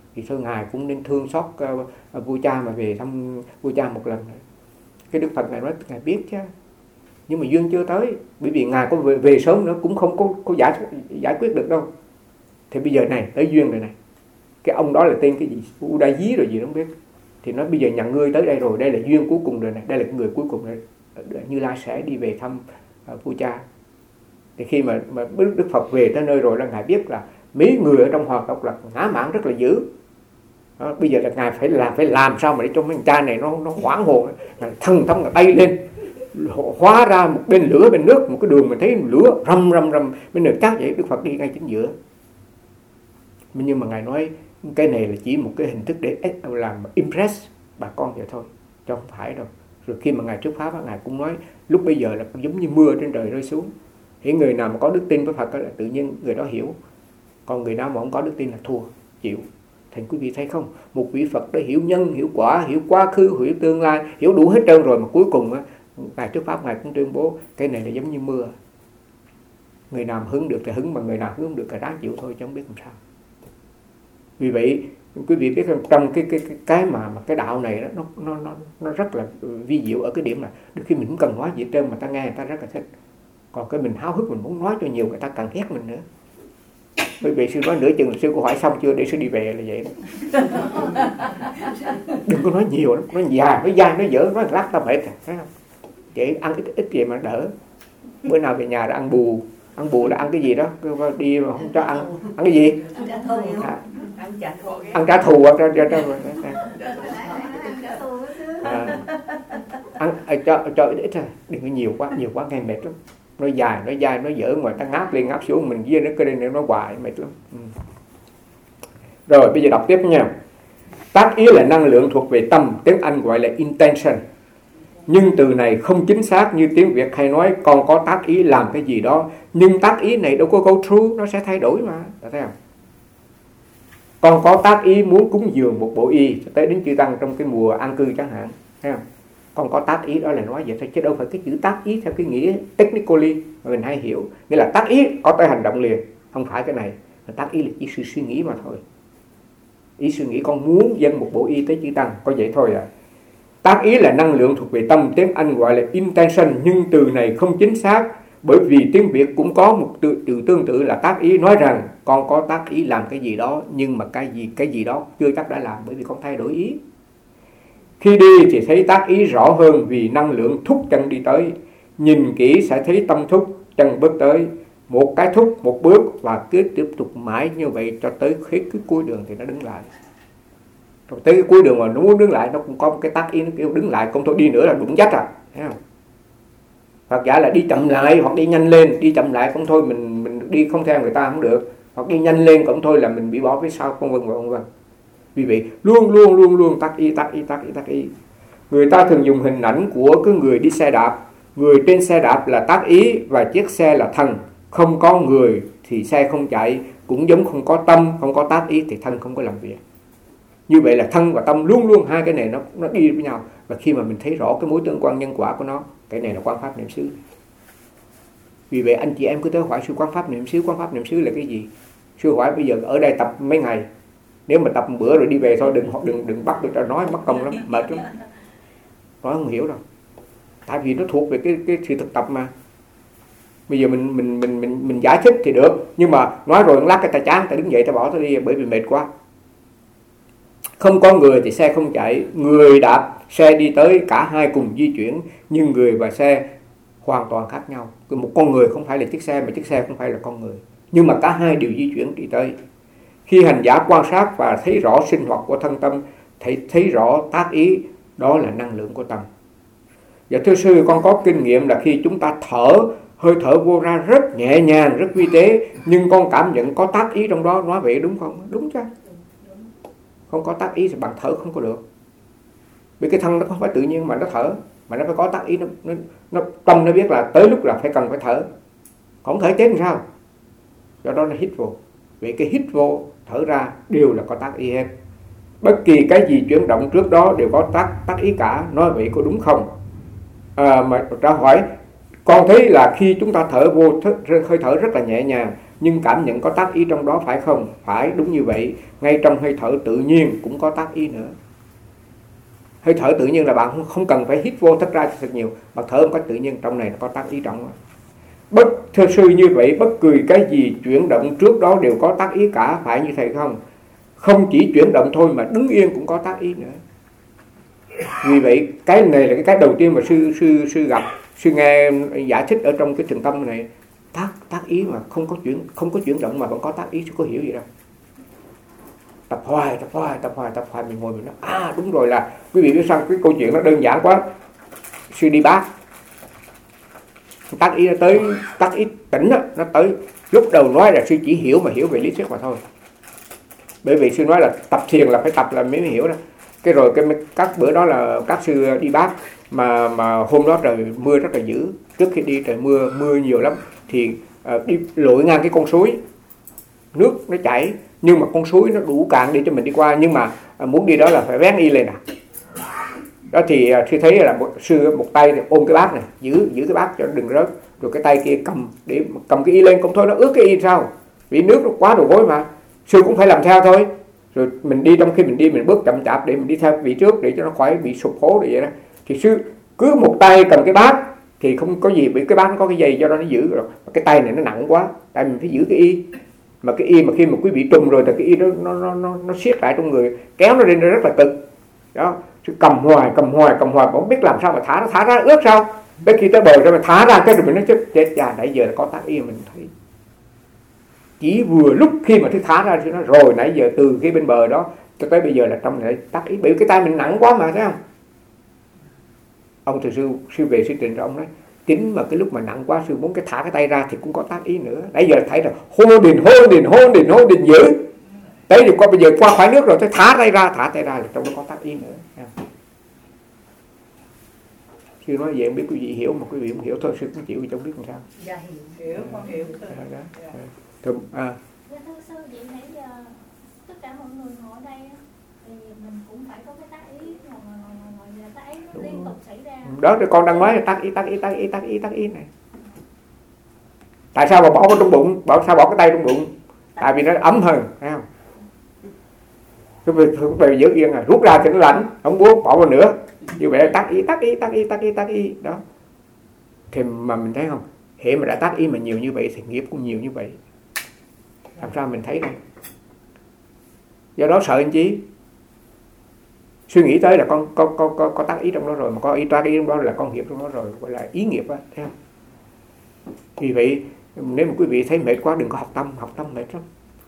thì thôi ngài cũng nên thương xót vua cha mà về thăm vua cha một lần. Cái Đức Phật ngài nói ngài biết chứ, nhưng mà duyên chưa tới, bởi vì ngài có về sớm nữa cũng không có giải quyết được đâu. Thì bây giờ này tới duyên rồi này, cái ông đó là tên cái gì, Udayi rồi gì không biết, thì nói bây giờ nhận ngươi tới đây rồi, đây là duyên cuối cùng rồi này, đây là cái người cuối cùng rồi, Như Lai sẽ đi về thăm vua cha. Thì khi mà Đức Phật về tới nơi rồi là ngài biết là mấy người ở trong hoàng tộc là ngã mạn rất là dữ. Đó, bây giờ là ngài phải làm sao mà để cho mấy cha này nó hoảng hồn, thần thông là bay lên hóa ra một bên lửa bên nước, một cái đường mình thấy lửa rầm bên nước cát vậy, Đức Phật đi ngay chính giữa. Nhưng mà ngài nói cái này là chỉ một cái hình thức để làm impress bà con vậy thôi, chứ không phải đâu. Rồi khi mà ngài thuyết pháp, ngài cũng nói lúc bây giờ là giống như mưa trên trời rơi xuống. Thì người nào mà có đức tin với Phật là tự nhiên người đó hiểu, còn người nào mà không có đức tin là thua, chịu. Thành quý vị thấy không, một vị Phật đã hiểu nhân, hiểu quả, hiểu quá khứ, hiểu tương lai, hiểu đủ hết trơn rồi, mà cuối cùng ngài thuyết pháp ngài cũng tuyên bố cái này là giống như mưa, người nào hứng được thì hứng, mà người nào hứng không được thì ráng chịu thôi, chứ không biết làm sao. Vì vậy quý vị biết rằng trong cái mà cái đạo này đó, nó rất là vi diệu ở cái điểm là đôi khi mình không cần nói gì hết trơn mà ta nghe người ta rất là thích, còn cái mình háo hức mình muốn nói cho nhiều người ta càng ghét mình nữa. Bởi vậy sư nói nửa chừng sư có hỏi xong chưa để sư đi về là vậy đó. Đừng có nói nhiều lắm, nói dài, nói dai, nói dở, nói lát ta mệt, thấy không? Vậy ăn ít vậy mà đỡ. Bữa nào về nhà đã ăn bù là ăn cái gì đó, đi mà không cho ăn cái gì? Ăn trả thù cho ít thôi, đừng có nhiều quá nghe mệt lắm. Nói dài, nói dở ngoài ta ngáp lên ngáp xuống, mình với nó cái này nó hoài mệt lắm. Rồi bây giờ đọc tiếp nha. Tác ý là năng lượng thuộc về tâm, tiếng Anh gọi là intention. Nhưng từ này không chính xác như tiếng Việt hay nói con có tác ý làm cái gì đó, nhưng tác ý này đâu có go through, nó sẽ thay đổi mà, thấy không? Con có tác ý muốn cúng dường một bộ y tới đến chư tăng trong cái mùa an cư chẳng hạn, thấy không? Con có tác ý đó là nói vậy thôi, chứ đâu phải cái chữ tác ý theo cái nghĩa technically mà mình hay hiểu, nghĩa là tác ý có tới hành động liền, không phải cái này. Tác ý là chỉ sự suy nghĩ mà thôi. Ý suy nghĩ con muốn dâng một bộ y tới chư tăng, có vậy thôi à. Tác ý là năng lượng thuộc về tâm, tiếng Anh gọi là intention, nhưng từ này không chính xác, bởi vì tiếng Việt cũng có một từ tương tự là tác ý, nói rằng con có tác ý làm cái gì đó, nhưng mà cái gì đó chưa chắc đã làm, bởi vì con thay đổi ý. Khi đi thì thấy tác ý rõ hơn vì năng lượng thúc chân đi tới, nhìn kỹ sẽ thấy tâm thúc, chân bước tới, một cái thúc một bước, và cứ tiếp tục mãi như vậy cho tới hết cái cuối đường thì nó đứng lại. Rồi tới cái cuối đường mà nó muốn đứng lại, nó cũng có một cái tác ý, nó kêu đứng lại, không thôi đi nữa là đụng dách à, thấy không? Hoặc giả là đi chậm lại hoặc đi nhanh lên, đi chậm lại không thôi mình đi không theo người ta không được, hoặc đi nhanh lên cũng thôi là mình bị bỏ phía sau, vân vân. Vì vậy luôn tác ý. Người ta thường dùng hình ảnh của cái người đi xe đạp, người trên xe đạp là tác ý và chiếc xe là thân. Không có người thì xe không chạy, cũng giống không có tâm, không có tác ý thì thân không có làm việc. Như vậy là thân và tâm luôn hai cái này nó đi với nhau. Và khi mà mình thấy rõ cái mối tương quan nhân quả của nó, cái này là quán pháp niệm xứ. Vì vậy anh chị em cứ tới hỏi sư quán pháp niệm xứ là cái gì? Sư hỏi bây giờ ở đây tập mấy ngày, nếu mà tập một bữa rồi đi về thôi, đừng bắt tôi cho nói, mất công lắm, mệt lắm. Nói không hiểu đâu. Tại vì nó thuộc về cái sự thực tập mà. Bây giờ mình giải thích thì được, nhưng mà nói rồi lát cái ta chán, ta đứng dậy ta bỏ ta đi, bởi vì mệt quá. Không có người thì xe không chạy, người đạp xe đi tới, cả hai cùng di chuyển, nhưng người và xe hoàn toàn khác nhau. Một con người không phải là chiếc xe, mà chiếc xe không phải là con người, nhưng mà cả hai đều di chuyển đi tới. Khi hành giả quan sát và thấy rõ sinh hoạt của thân tâm, thấy rõ tác ý, đó là năng lượng của tâm. Và thưa sư, con có kinh nghiệm là khi chúng ta thở, hơi thở vô ra rất nhẹ nhàng, rất vi tế, nhưng con cảm nhận có tác ý trong đó, nói vậy đúng không? Đúng chứ. Không có tác ý thì bằng thở không có được. Vì cái thân nó không phải tự nhiên mà nó thở, mà nó phải có tác ý, nó tâm nó biết là tới lúc là phải cần phải thở. Không thể chết làm sao. Do đó nó hít vô. Vậy cái hít vô, thở ra đều là có tác ý hết. Bất kỳ cái gì chuyển động trước đó đều có tác ý cả. Nói vậy có đúng không? Mà trả hỏi, con thấy là khi chúng ta thở vô hơi thở rất là nhẹ nhàng, nhưng cảm nhận có tác ý trong đó phải không? Phải, đúng như vậy. Ngay trong hơi thở tự nhiên cũng có tác ý nữa. Hơi thở tự nhiên là bạn không cần phải hít vô thất ra thật nhiều, bạn thở một cách tự nhiên, trong này nó có tác ý trong đó. Bất thơ sư như vậy, bất kỳ cái gì chuyển động trước đó đều có tác ý cả, phải như thầy không? Không chỉ chuyển động thôi mà đứng yên cũng có tác ý nữa. Vì vậy cái này là cái đầu tiên mà sư gặp, sư nghe giải thích ở trong cái Thiền Tâm này. Tác ý mà không có chuyển động mà vẫn có tác ý, sư có hiểu gì đâu. Tập hoài mình ngồi mình nói đúng rồi, là quý vị biết sao cái câu chuyện nó đơn giản quá. Sư đi Bát, tác ý nó tới, tác ý tỉnh đó, nó tới. Lúc đầu nói là sư chỉ hiểu mà hiểu về lý thuyết mà thôi, bởi vì sư nói là tập thiền là phải tập là mới hiểu đó. Cái rồi các bữa đó là các sư đi Bát mà hôm đó trời mưa rất là dữ, trước khi đi trời mưa nhiều lắm, thì đi lội ngang cái con suối, nước nó chảy nhưng mà con suối nó đủ cạn để cho mình đi qua, nhưng mà muốn đi đó là phải vén y lên đó. Thì sư thấy là một tay thì ôm cái bát này, giữ cái bát cho nó đừng rớt, rồi cái tay kia cầm cái y lên, cũng thôi nó ướt cái y sao, vì nước nó quá đầu gối mà. Sư cũng phải làm theo thôi. Rồi mình đi, trong khi mình đi mình bước chậm chạp để mình đi theo vị trước để cho nó khỏi bị sụp hố vậy đó. Thì sư cứ một tay cầm cái bát thì không có gì, bị cái bát nó có cái dây cho nó giữ rồi. Cái tay này nó nặng quá, tại mình phải giữ cái y. Mà cái y mà khi mà quý vị trùng rồi thì cái y đó nó siết lại trong người, kéo nó lên rất là cực. Đó, sư cầm hoài mà không biết làm sao mà nó thả ra ướt sao. Đến khi tới bờ rồi mình thả ra cái rồi mình nói chết cha, nãy giờ là có tác y mình thấy. Chỉ vừa lúc khi mà thứ thả ra thì nó rồi, nãy giờ từ cái bên bờ đó cho tới bây giờ là trong này tác ý, bởi cái tay mình nặng quá mà, thấy không? Ông thầy sư về sư trình cho ông nói, chính mà cái lúc mà nặng quá sư muốn cái thả cái tay ra thì cũng có tác ý nữa. Nãy giờ thấy rồi hô đình dữ. Đấy thì bây giờ qua khỏi nước rồi, thả tay ra là trong đó có tác ý nữa. Sư nói vậy không biết quý vị hiểu, mà quý vị không hiểu thôi sư cũng chịu, chẳng biết làm sao. Dạ hiểu, con hiểu. Thưa thưa sư, vậy nãy giờ tất cả mọi người ngồi ở đây thì mình cũng phải có cái tác ý là tác ý nó liên tục xảy ra. Đó, thì con đang nói là tác ý này. Tại sao mà bỏ vào trong bụng? Sao bỏ cái tay trong bụng? Tại vì nó ấm hơn, thấy không? Cái việc giữ yên rút ra thì nó lạnh, không muốn bỏ vào nữa. Như vậy là tác ý đó. Thì mà mình thấy không, hệ mà đã tác ý mà nhiều như vậy thì nghiệp cũng nhiều như vậy. Làm sao mình thấy đây? Do đó sợ anh chí. Suy nghĩ tới là con có tác ý trong đó rồi, mà có tác ý trong đó là con nghiệp trong đó rồi, gọi là ý nghiệp á, thấy không? Vì vậy nếu mà quý vị thấy mệt quá đừng có học tâm mệt lắm.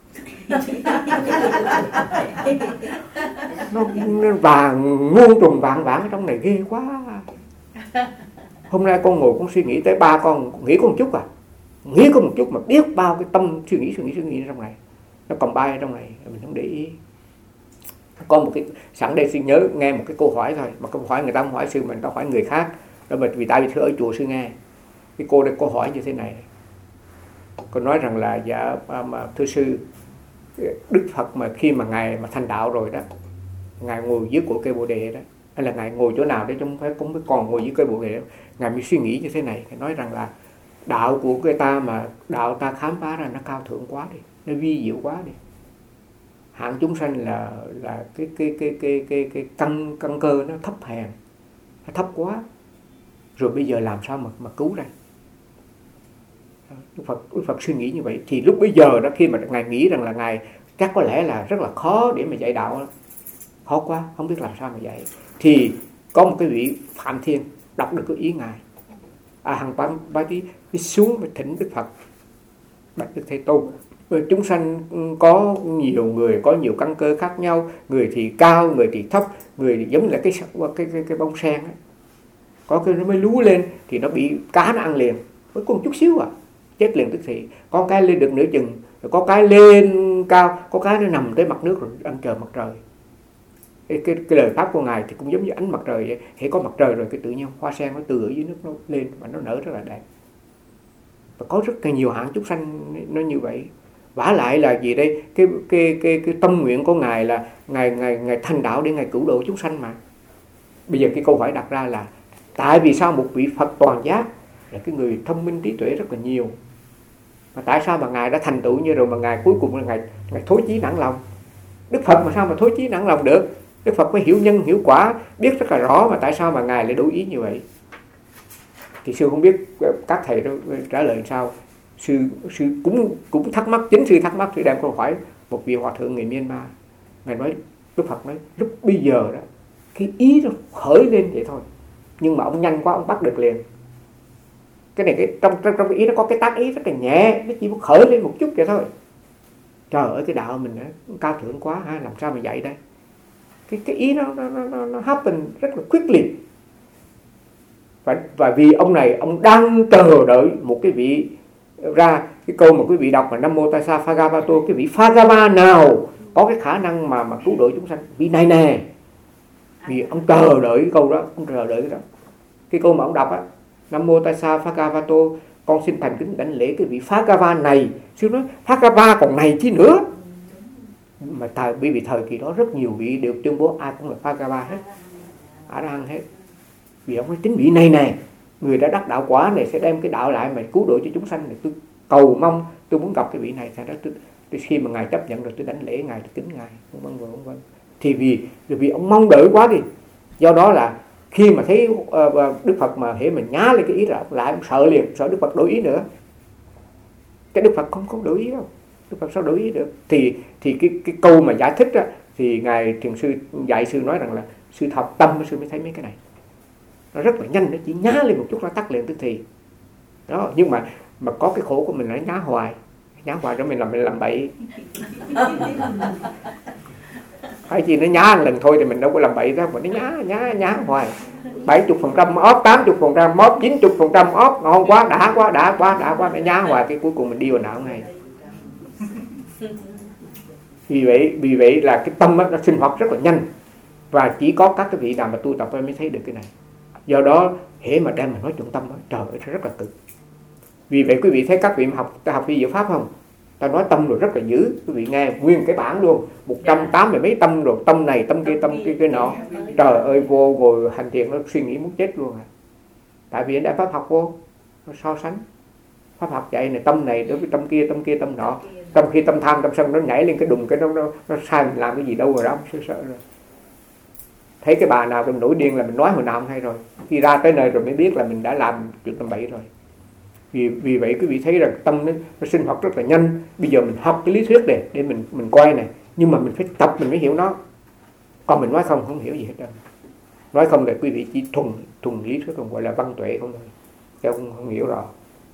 Nó muôn trùng vạn ở trong này ghê quá. Hôm nay con ngồi con suy nghĩ tới ba con, nghĩ có một chút nghĩ có một chút mà biết bao cái tâm suy nghĩ trong này, nó còn bay ở trong này mình không để ý. Có một cái sẵn đây xin nhớ nghe một cái câu hỏi thôi, mà câu hỏi người ta không hỏi sư mình, ta hỏi người khác đó, mà vì tại vì thưa ở chùa sư nghe cái cô đây câu hỏi như thế này. Cô nói rằng là dạ mà thưa sư, Đức Phật mà khi mà ngài mà thành đạo rồi đó, ngài ngồi dưới cội cây Bồ Đề đó, hay là ngài ngồi chỗ nào đấy chứ không phải cũng còn ngồi dưới cây Bồ Đề đó, ngài mới suy nghĩ như thế này, ngài nói rằng là đạo của người ta mà đạo ta khám phá ra nó cao thượng quá đi, nó vi diệu quá đi, hạng chúng sanh là cái căn cơ nó thấp hèn, nó thấp quá, rồi bây giờ làm sao mà cứu ra. Đức Phật suy nghĩ như vậy, thì lúc bây giờ đó khi mà ngài nghĩ rằng là ngài chắc có lẽ là rất là khó để mà dạy đạo, khó quá không biết làm sao mà dạy, thì có một cái vị Phạm Thiên đọc được cái ý ngài, hàng ba tí xuống và thỉnh Đức Phật, bạch Đức Thế Tôn, chúng sanh có nhiều người, có nhiều căn cơ khác nhau, người thì cao, người thì thấp, người thì giống như là cái bông sen ấy. Có cái nó mới lú lên thì nó bị cá nó ăn liền, mới có một chút xíu chết liền tức thì. Có cái lên được nửa chừng, có cái lên cao, có cái nó nằm tới mặt nước rồi ăn chờ mặt trời. Cái lời pháp của ngài thì cũng giống như ánh mặt trời vậy. Hễ có mặt trời rồi cái tự nhiên hoa sen nó từ ở dưới nước nó lên và nó nở rất là đẹp. Và có rất là nhiều hạng chúng sanh nó như vậy. Vả lại là gì đây? Cái tâm nguyện của ngài là ngài thành đạo để ngài cứu độ chúng sanh mà. Bây giờ cái câu hỏi đặt ra là tại vì sao một vị Phật toàn giác là cái người thông minh trí tuệ rất là nhiều, Mà tại sao mà Ngài đã thành tựu như rồi mà Ngài cuối cùng là Ngài thối chí nản lòng? Đức Phật mà sao mà thối chí nản lòng được? Đức Phật mới hiểu nhân hiểu quả, biết rất là rõ, mà tại sao mà Ngài lại đổi ý như vậy? Thì sư không biết các thầy đó trả lời sao. Sư cũng thắc mắc, chính sư thắc mắc thì đem câu hỏi một vị hòa thượng người Myanmar. Ngài nói, Đức Phật nói lúc bây giờ đó cái ý nó khởi lên vậy thôi, nhưng mà ông nhanh quá ông bắt được liền. Cái này trong cái ý nó có cái tác ý rất là nhẹ, nó chỉ muốn khởi lên một chút vậy thôi. Trời ơi, cái đạo mình nó cao thượng quá ha, làm sao mà dạy đây? Cái ý nó happen rất là quyết liệt. Và vì ông này ông đang chờ đợi một cái vị ra, cái câu mà quý vị đọc là Nam Mô Tassa Bhagavato, cái vị Phagava nào có cái khả năng mà cứu độ chúng sanh, vị này nè. Vì ông chờ đợi cái câu đó, ông chờ đợi cái đó. Cái câu mà ông đọc á, Nam Mô Tassa Bhagavato, con xin thành kính đảnh lễ cái vị Phagava này. Sư nói Phagava còn này chứ nữa. Mà bởi vì thời kỳ đó rất nhiều vị đều tuyên bố ai cũng là Phagava hết, A-la-hán hết. Vì ông nói chính vị này nè, người đã đắc đạo quả này sẽ đem cái đạo lại mà cứu độ cho chúng sanh này. Tôi cầu mong, tôi muốn gặp cái vị này. Thành ra tôi khi mà Ngài chấp nhận rồi tôi đảnh lễ Ngài, tôi kính Ngài, vân. Thì vì ông mong đợi quá đi. Do đó là khi mà thấy Đức Phật mà hễ mình nhá lên cái ý là lại ông sợ liền, sợ Đức Phật đổi ý nữa. Cái Đức Phật không có đổi ý đâu. Đức Phật sao đổi ý được? Thì cái câu mà giải thích á, thì Ngài Thiền sư dạy sư nói rằng là sư học tâm sư mới thấy mấy cái này. Nó rất là nhanh, nó chỉ nhá lên một chút nó tắt liền tức thì. Đó, nhưng mà có cái khổ của mình là nhá hoài rồi mình làm bậy. Hay chỉ nó nhá một lần thôi thì mình đâu có làm bậy đâu, mà nó nhá hoài. 70% off, 80% off, 90% off, ngon quá, đã quá, nó nhá hoài, cái cuối cùng mình đi vào não ngay. Vì vậy là cái tâm nó sinh hoạt rất là nhanh, và chỉ có các cái vị nào mà tu tập mới thấy được cái này. Do đó hễ mà đem mà nói chuyện tâm đó, trời ơi rất là cực. Vì vậy quý vị thấy các vị học vi diệu pháp không? Ta nói tâm rồi rất là dữ, quý vị nghe nguyên cái bản luôn, 180 mấy tâm rồi, tâm này tâm kia cái nọ. Trời ơi, vô ngồi hành thiền nó suy nghĩ muốn chết luôn à. Tại vì đã pháp học vô, nó so sánh. Pháp học dạy này tâm này đối với tâm kia tâm nọ. Trong khi tâm tham tâm sân nó nhảy lên cái đùng, cái nó sai mình làm cái gì đâu rồi đó, sợ rồi. Thấy cái bà nào mình nổi điên là mình nói hồi nào không hay rồi. Khi ra tới nơi rồi mới biết là mình đã làm chuyện tầm bậy rồi. Vì vậy quý vị thấy rằng tâm nó sinh hoạt rất là nhanh. Bây giờ mình học cái lý thuyết này để mình coi này, nhưng mà mình phải tập mình mới hiểu nó. Còn mình nói không hiểu gì hết đâu. Nói không là quý vị chỉ thuần lý thuyết, không gọi là văn tuệ không thôi, chứ không hiểu rõ.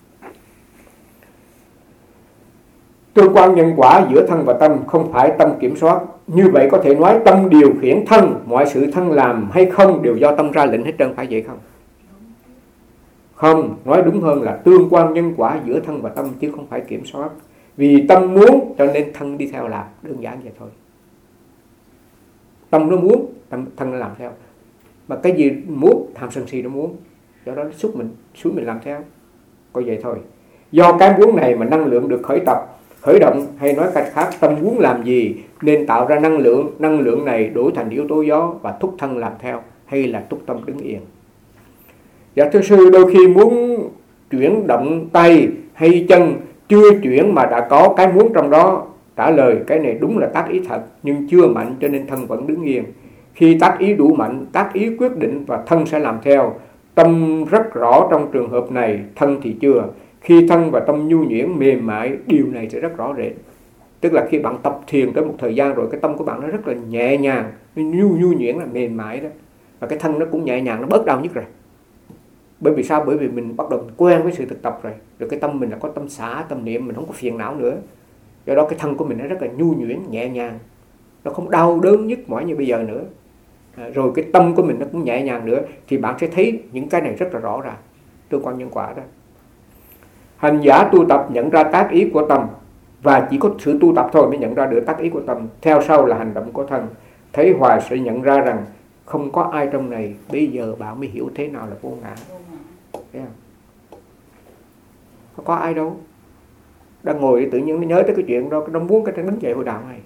Tương quan nhân quả giữa thân và tâm không phải tâm kiểm soát. Như vậy có thể nói tâm điều khiển thân, mọi sự thân làm hay không đều do tâm ra lệnh hết trơn, phải vậy không? Không, nói đúng hơn là tương quan nhân quả giữa thân và tâm chứ không phải kiểm soát. Vì tâm muốn cho nên thân đi theo làm, đơn giản vậy thôi. Tâm nó muốn, thân nó làm theo. Mà cái gì muốn, tham sân si nó muốn, do đó nó xúi mình làm theo. Có vậy thôi. Do cái muốn này mà năng lượng được khởi động, hay nói cách khác tâm muốn làm gì nên tạo ra năng lượng này đổi thành yếu tố gió và thúc thân làm theo, hay là thúc tâm đứng yên. Dạ thưa sư, đôi khi muốn chuyển động tay hay chân chưa chuyển mà đã có cái muốn trong đó. Trả lời cái này đúng là tác ý thật, nhưng chưa mạnh cho nên thân vẫn đứng yên. Khi tác ý đủ mạnh, tác ý quyết định và thân sẽ làm theo. Tâm rất rõ trong trường hợp này, thân thì chưa. Khi thân và tâm nhu nhuyễn mềm mại, điều này sẽ rất rõ rệt. Tức là khi bạn tập thiền tới một thời gian rồi, cái tâm của bạn nó rất là nhẹ nhàng, nhu nhuyễn là mềm mại đó. Và cái thân nó cũng nhẹ nhàng, nó bớt đau nhức rồi. Bởi vì sao? Bởi vì mình bắt đầu quen với sự thực tập rồi. Rồi cái tâm mình là có tâm xả, tâm niệm, mình không có phiền não nữa. Do đó cái thân của mình nó rất là nhu nhuyễn, nhẹ nhàng. Nó không đau đớn nhức mỏi như bây giờ nữa. Rồi cái tâm của mình nó cũng nhẹ nhàng nữa. Thì bạn sẽ thấy những cái này rất là rõ ràng. Tương quan nhân quả đó. Hành giả tu tập nhận ra tác ý của tâm, và chỉ có sự tu tập thôi mới nhận ra được tác ý của tâm. Theo sau là hành động của thân. Thấy hoài sẽ nhận ra rằng không có ai trong này. Bây giờ bạn mới hiểu thế nào là vô ngã. Thấy không? Không có ai đâu. Đang ngồi tự nhiên nó nhớ tới cái chuyện đó, nó muốn cái đứng dậy hồi đạo này.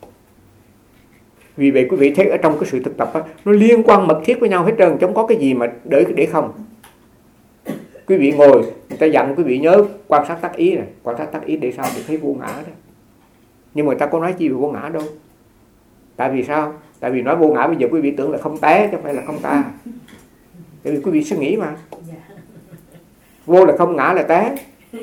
Vì vậy quý vị thấy ở trong cái sự thực tập đó, nó liên quan mật thiết với nhau hết trơn, chứ không có cái gì mà để không. quý vị ngồi, người ta dặn quý vị nhớ quan sát tác ý này, quan sát tác ý để sao? Để thấy vô ngã đó. Nhưng mà người ta có nói chi về vô ngã đâu. Tại vì sao? Tại vì nói vô ngã bây giờ quý vị tưởng là không té chứ không phải là không ta. Tại vì quý vị suy nghĩ mà. Vô là không, ngã là té.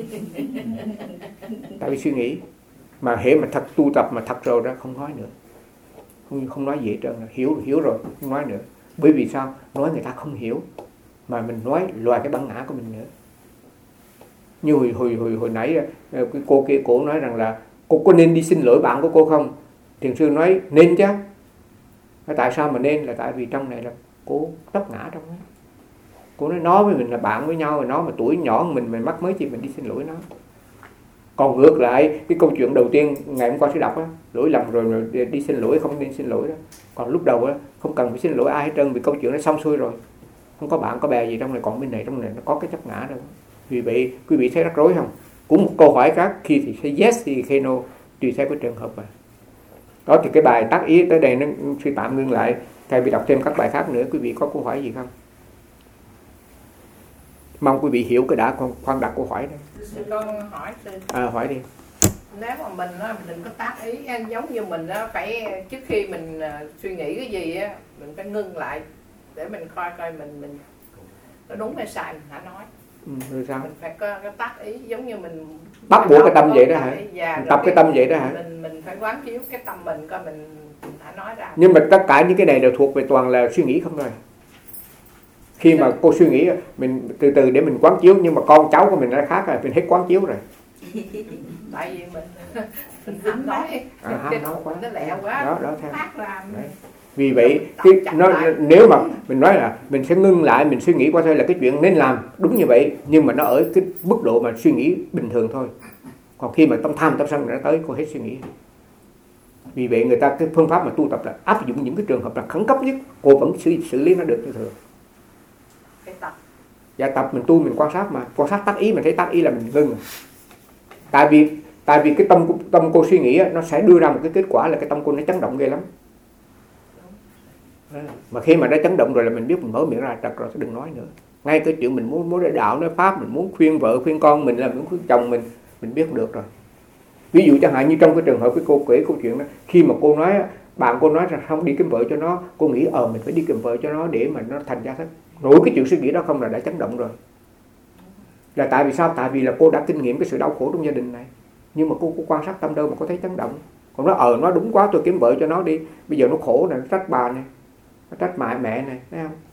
Tại vì suy nghĩ. Mà hễ mà thật tu tập mà thật rồi đó không nói nữa. Không nói gì hết trơn, hiểu rồi không nói nữa. Bởi vì sao? Nói người ta không hiểu, mà mình nói loài cái bản ngã của mình nữa. Như hồi nãy cái cô kia cổ nói rằng là cô có nên đi xin lỗi bạn của cô không? Thiền sư nói nên chứ. Tại sao mà nên? Là tại vì trong này là cô chấp ngã trong đó. Cô nói với mình là bạn với nhau, rồi nó mà tuổi nhỏ mình mắc mới chi mình đi xin lỗi nó. Còn ngược lại cái câu chuyện đầu tiên ngày hôm qua sẽ đọc á, lỗi lầm rồi đi xin lỗi không nên xin lỗi đó. Còn lúc đầu á không cần phải xin lỗi ai hết trơn, vì câu chuyện nó xong xuôi rồi, không có bạn có bè gì trong này. Còn bên này trong này nó có cái chấp ngã đâu. Vì vậy quý vị thấy rắc rối không? Cũng một câu hỏi khác, khi thì say yes thì khi no, tùy theo cái trường hợp mà. Đó thì cái bài tác ý tới đây nó suy tạm ngưng lại. Thầy bị đọc thêm các bài khác nữa. Quý vị có câu hỏi gì không? Mong quý vị hiểu cái đã, khoan đặt câu hỏi đó. Con hỏi từ Hỏi đi. nếu mà mình đừng có tác ý, giống như mình phải trước khi mình suy nghĩ cái gì á, mình phải ngưng lại để mình coi mình có đúng hay sai mình hãy nói. Rồi sao? Mình phải có cái tác ý, giống như mình bắt buộc cái tâm vậy đó hả? Tập cái tâm vậy đó hả? Mình phải quán chiếu cái tâm mình coi mình hãy nói ra. Nhưng mà tất cả những cái này đều thuộc về toàn là suy nghĩ không thôi. Khi mà cô suy nghĩ mình từ từ để mình quán chiếu, nhưng mà con cháu của mình nó khác rồi, mình hết quán chiếu rồi. Tại vì mình hãm nói hãm nói quá, nó lẹ quá, đó theo. phát ra. Vì vậy nếu mà mình nói là mình sẽ ngưng lại, mình suy nghĩ qua thôi là cái chuyện nên làm đúng như vậy, nhưng mà nó ở cái mức độ mà suy nghĩ bình thường thôi. Còn khi mà tâm tham tâm sân nó tới, cô hết suy nghĩ. Vì vậy người ta cái phương pháp mà tu tập là áp dụng những cái trường hợp là khẩn cấp nhất, cô vẫn xử lý nó được như thường. Cái tập. Dạ tập mình tu mình quan sát mà, quan sát tác ý, mình thấy tác ý là mình ngưng. Tại vì cái tâm cô suy nghĩ nó sẽ đưa ra một cái kết quả là cái tâm cô nó chấn động ghê lắm. Mà khi mà nó chấn động rồi là mình biết mình mở miệng ra trật rồi, đừng nói nữa. Ngay cái chuyện mình muốn nói đạo nói pháp, mình muốn khuyên vợ khuyên con mình, là muốn khuyên chồng mình biết được rồi. Ví dụ chẳng hạn như trong cái trường hợp cái cô kể câu chuyện đó, khi mà cô nói bạn cô nói rằng không đi kiếm vợ cho nó, cô nghĩ mình phải đi kiếm vợ cho nó để mà nó thành gia thất. Nổi cái chuyện suy nghĩ đó không là đã chấn động rồi. Là tại vì sao? Tại vì là cô đã kinh nghiệm cái sự đau khổ trong gia đình này, nhưng mà cô quan sát tâm đâu mà có thấy chấn động. Còn nó đúng quá, tôi kiếm vợ cho nó đi, bây giờ nó khổ này, nó trách bà này, nó trách mẹ này, thấy không?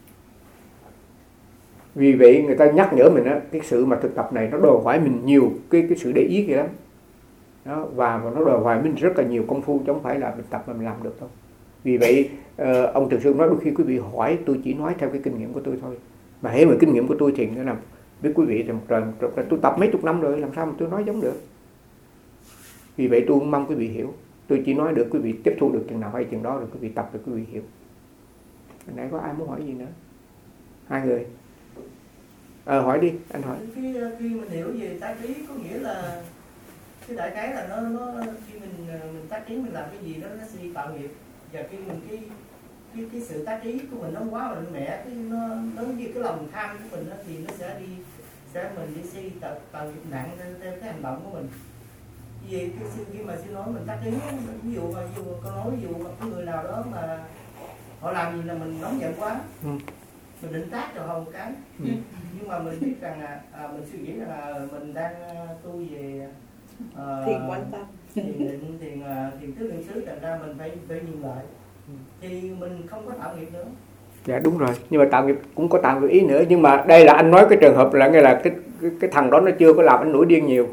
Vì vậy người ta nhắc nhở mình cái sự mà thực tập này nó đòi hỏi mình nhiều cái sự để ý kìa lắm. Đó, và nó đòi hỏi mình rất là nhiều công phu, chứ không phải là mình tập mà mình làm được đâu. Vì vậy ông Từ Sương nói đôi khi quý vị hỏi, tôi chỉ nói theo cái kinh nghiệm của tôi thôi. Mà hễ mà kinh nghiệm của tôi thì nó làm biết quý vị rằng tôi tập mấy chục năm rồi, làm sao mà tôi nói giống được. Vì vậy tôi mong quý vị hiểu. Tôi chỉ nói được quý vị tiếp thu được chừng nào hay chừng đó, rồi quý vị tập được quý vị hiểu. Hồi nãy có ai muốn hỏi gì nữa? Hai người. Hỏi đi, anh hỏi. Khi mình hiểu về tác ý có nghĩa là cái đại khái là nó khi mình tác ý mình làm cái gì đó nó sẽ đi tạo nghiệp, và khi mình cái sự tác ý của mình nó quá mạnh mẽ, cái nó như cái lòng tham của mình đó, thì nó sẽ mình đi tạo nghiệp nặng theo cái hành động của mình. Vì khi mà sư nói mình tác ý, ví dụ con nói ví dụ một người nào đó mà họ làm gì là mình nóng giận quá, mình định tác cho họ một cái, nhưng mà mình biết rằng mình suy nghĩ rằng là mình đang tu về thiền quan tâm, thiền tứ niệm xứ, thành ra mình phải nhìn lại thì mình không có tạo nghiệp nữa. Dạ đúng rồi, nhưng mà tạo nghiệp cũng có tạo nghiệp ý nữa, nhưng mà đây là anh nói cái trường hợp là nghe là cái thằng đó nó chưa có làm anh nổi điên nhiều.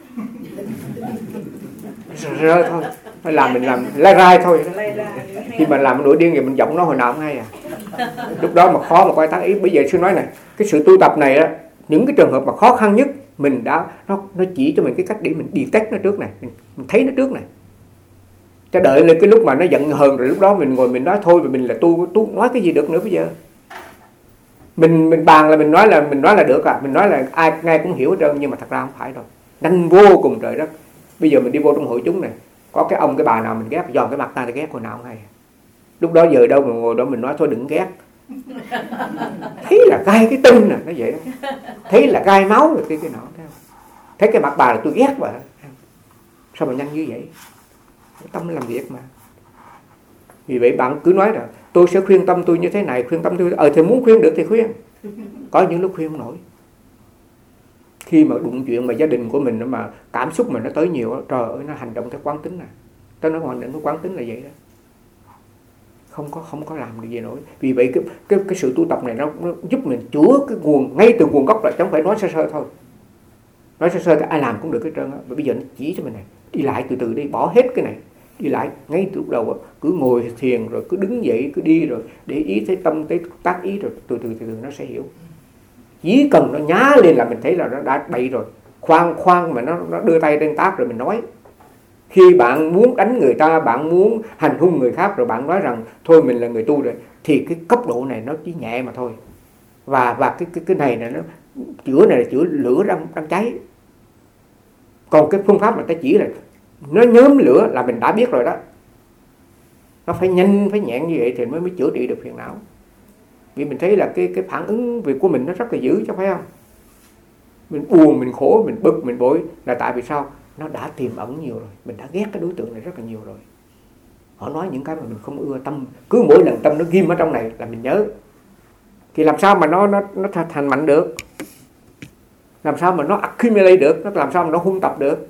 Rồi thôi, phải làm mình làm lai rai thôi. Khi mà làm nổi điên thì mình giọng nó hồi nào cũng hay à. Lúc đó mà khó mà coi tác ý. Bây giờ sư nói này, cái sự tu tập này á, những cái trường hợp mà khó khăn nhất mình đã nó chỉ cho mình cái cách để mình detect nó trước này, mình thấy nó trước này. Cho đợi lên cái lúc mà nó giận hờn rồi lúc đó mình ngồi mình nói thôi, và mình là tu nói cái gì được nữa bây giờ. Mình bàn là mình nói là được à, mình nói là ai ngay cũng hiểu hết trơn, nhưng mà thật ra không phải đâu. Nhanh vô cùng trời đất. Bây giờ mình đi vô trong hội chúng này, có cái ông cái bà nào mình ghét, giòn cái mặt ta thì ghét hồi nào không hay. Lúc đó giờ đâu mà ngồi đó mình nói thôi đừng ghét, Thấy là gai cái tâm nè, nó vậy đó. Thấy là gai máu rồi cái nọ. Thấy cái mặt bà là tôi ghét bà. Sao mà nhanh như vậy? Tâm làm việc mà. Vì vậy bạn cứ nói là tôi sẽ khuyên tâm tôi như thế này, khuyên tâm tôi. Thì muốn khuyên được thì khuyên. Có những lúc khuyên không nổi. Khi mà đụng chuyện mà gia đình của mình mà cảm xúc mà nó tới nhiều, trời ơi, nó hành động theo quán tính nè. Tôi nói hành động theo quán tính là vậy đó. Không có làm được gì nổi. Vì vậy cái sự tu tập này nó giúp mình chữa cái nguồn, ngay từ nguồn gốc lại, chứ không phải nói sơ sơ thôi. Nói sơ sơ thì ai làm cũng được hết trơn á. Và bây giờ nó chỉ cho mình này, đi lại từ từ đi, bỏ hết cái này. Đi lại ngay từ lúc đầu cứ ngồi thiền rồi cứ đứng dậy cứ đi rồi để ý thấy tâm thấy tác ý rồi từ từ nó sẽ hiểu. Chỉ cần nó nhá lên là mình thấy là nó đã bậy rồi. Khoan mà nó đưa tay lên tác rồi mình nói. Khi bạn muốn đánh người ta, bạn muốn hành hung người khác rồi bạn nói rằng thôi mình là người tu rồi, thì cái cấp độ này nó chỉ nhẹ mà thôi. Và cái này là nó chữa này là chữa lửa đang cháy. Còn cái phương pháp mà ta chỉ là nó nhóm lửa là mình đã biết rồi đó. Nó phải nhanh, phải nhẹn như vậy thì mới chữa trị được phiền não. Vì mình thấy là cái phản ứng việc của mình nó rất là dữ, chứ phải không? Mình buồn, mình khổ, mình bực, mình bội là tại vì sao? Nó đã tiềm ẩn nhiều rồi. Mình đã ghét cái đối tượng này rất là nhiều rồi. Họ nói những cái mà mình không ưa, tâm cứ mỗi lần tâm nó ghim ở trong này là mình nhớ. Thì làm sao mà nó thành mạnh được? Làm sao mà nó accumulate được? Nó làm sao mà nó huân tập được?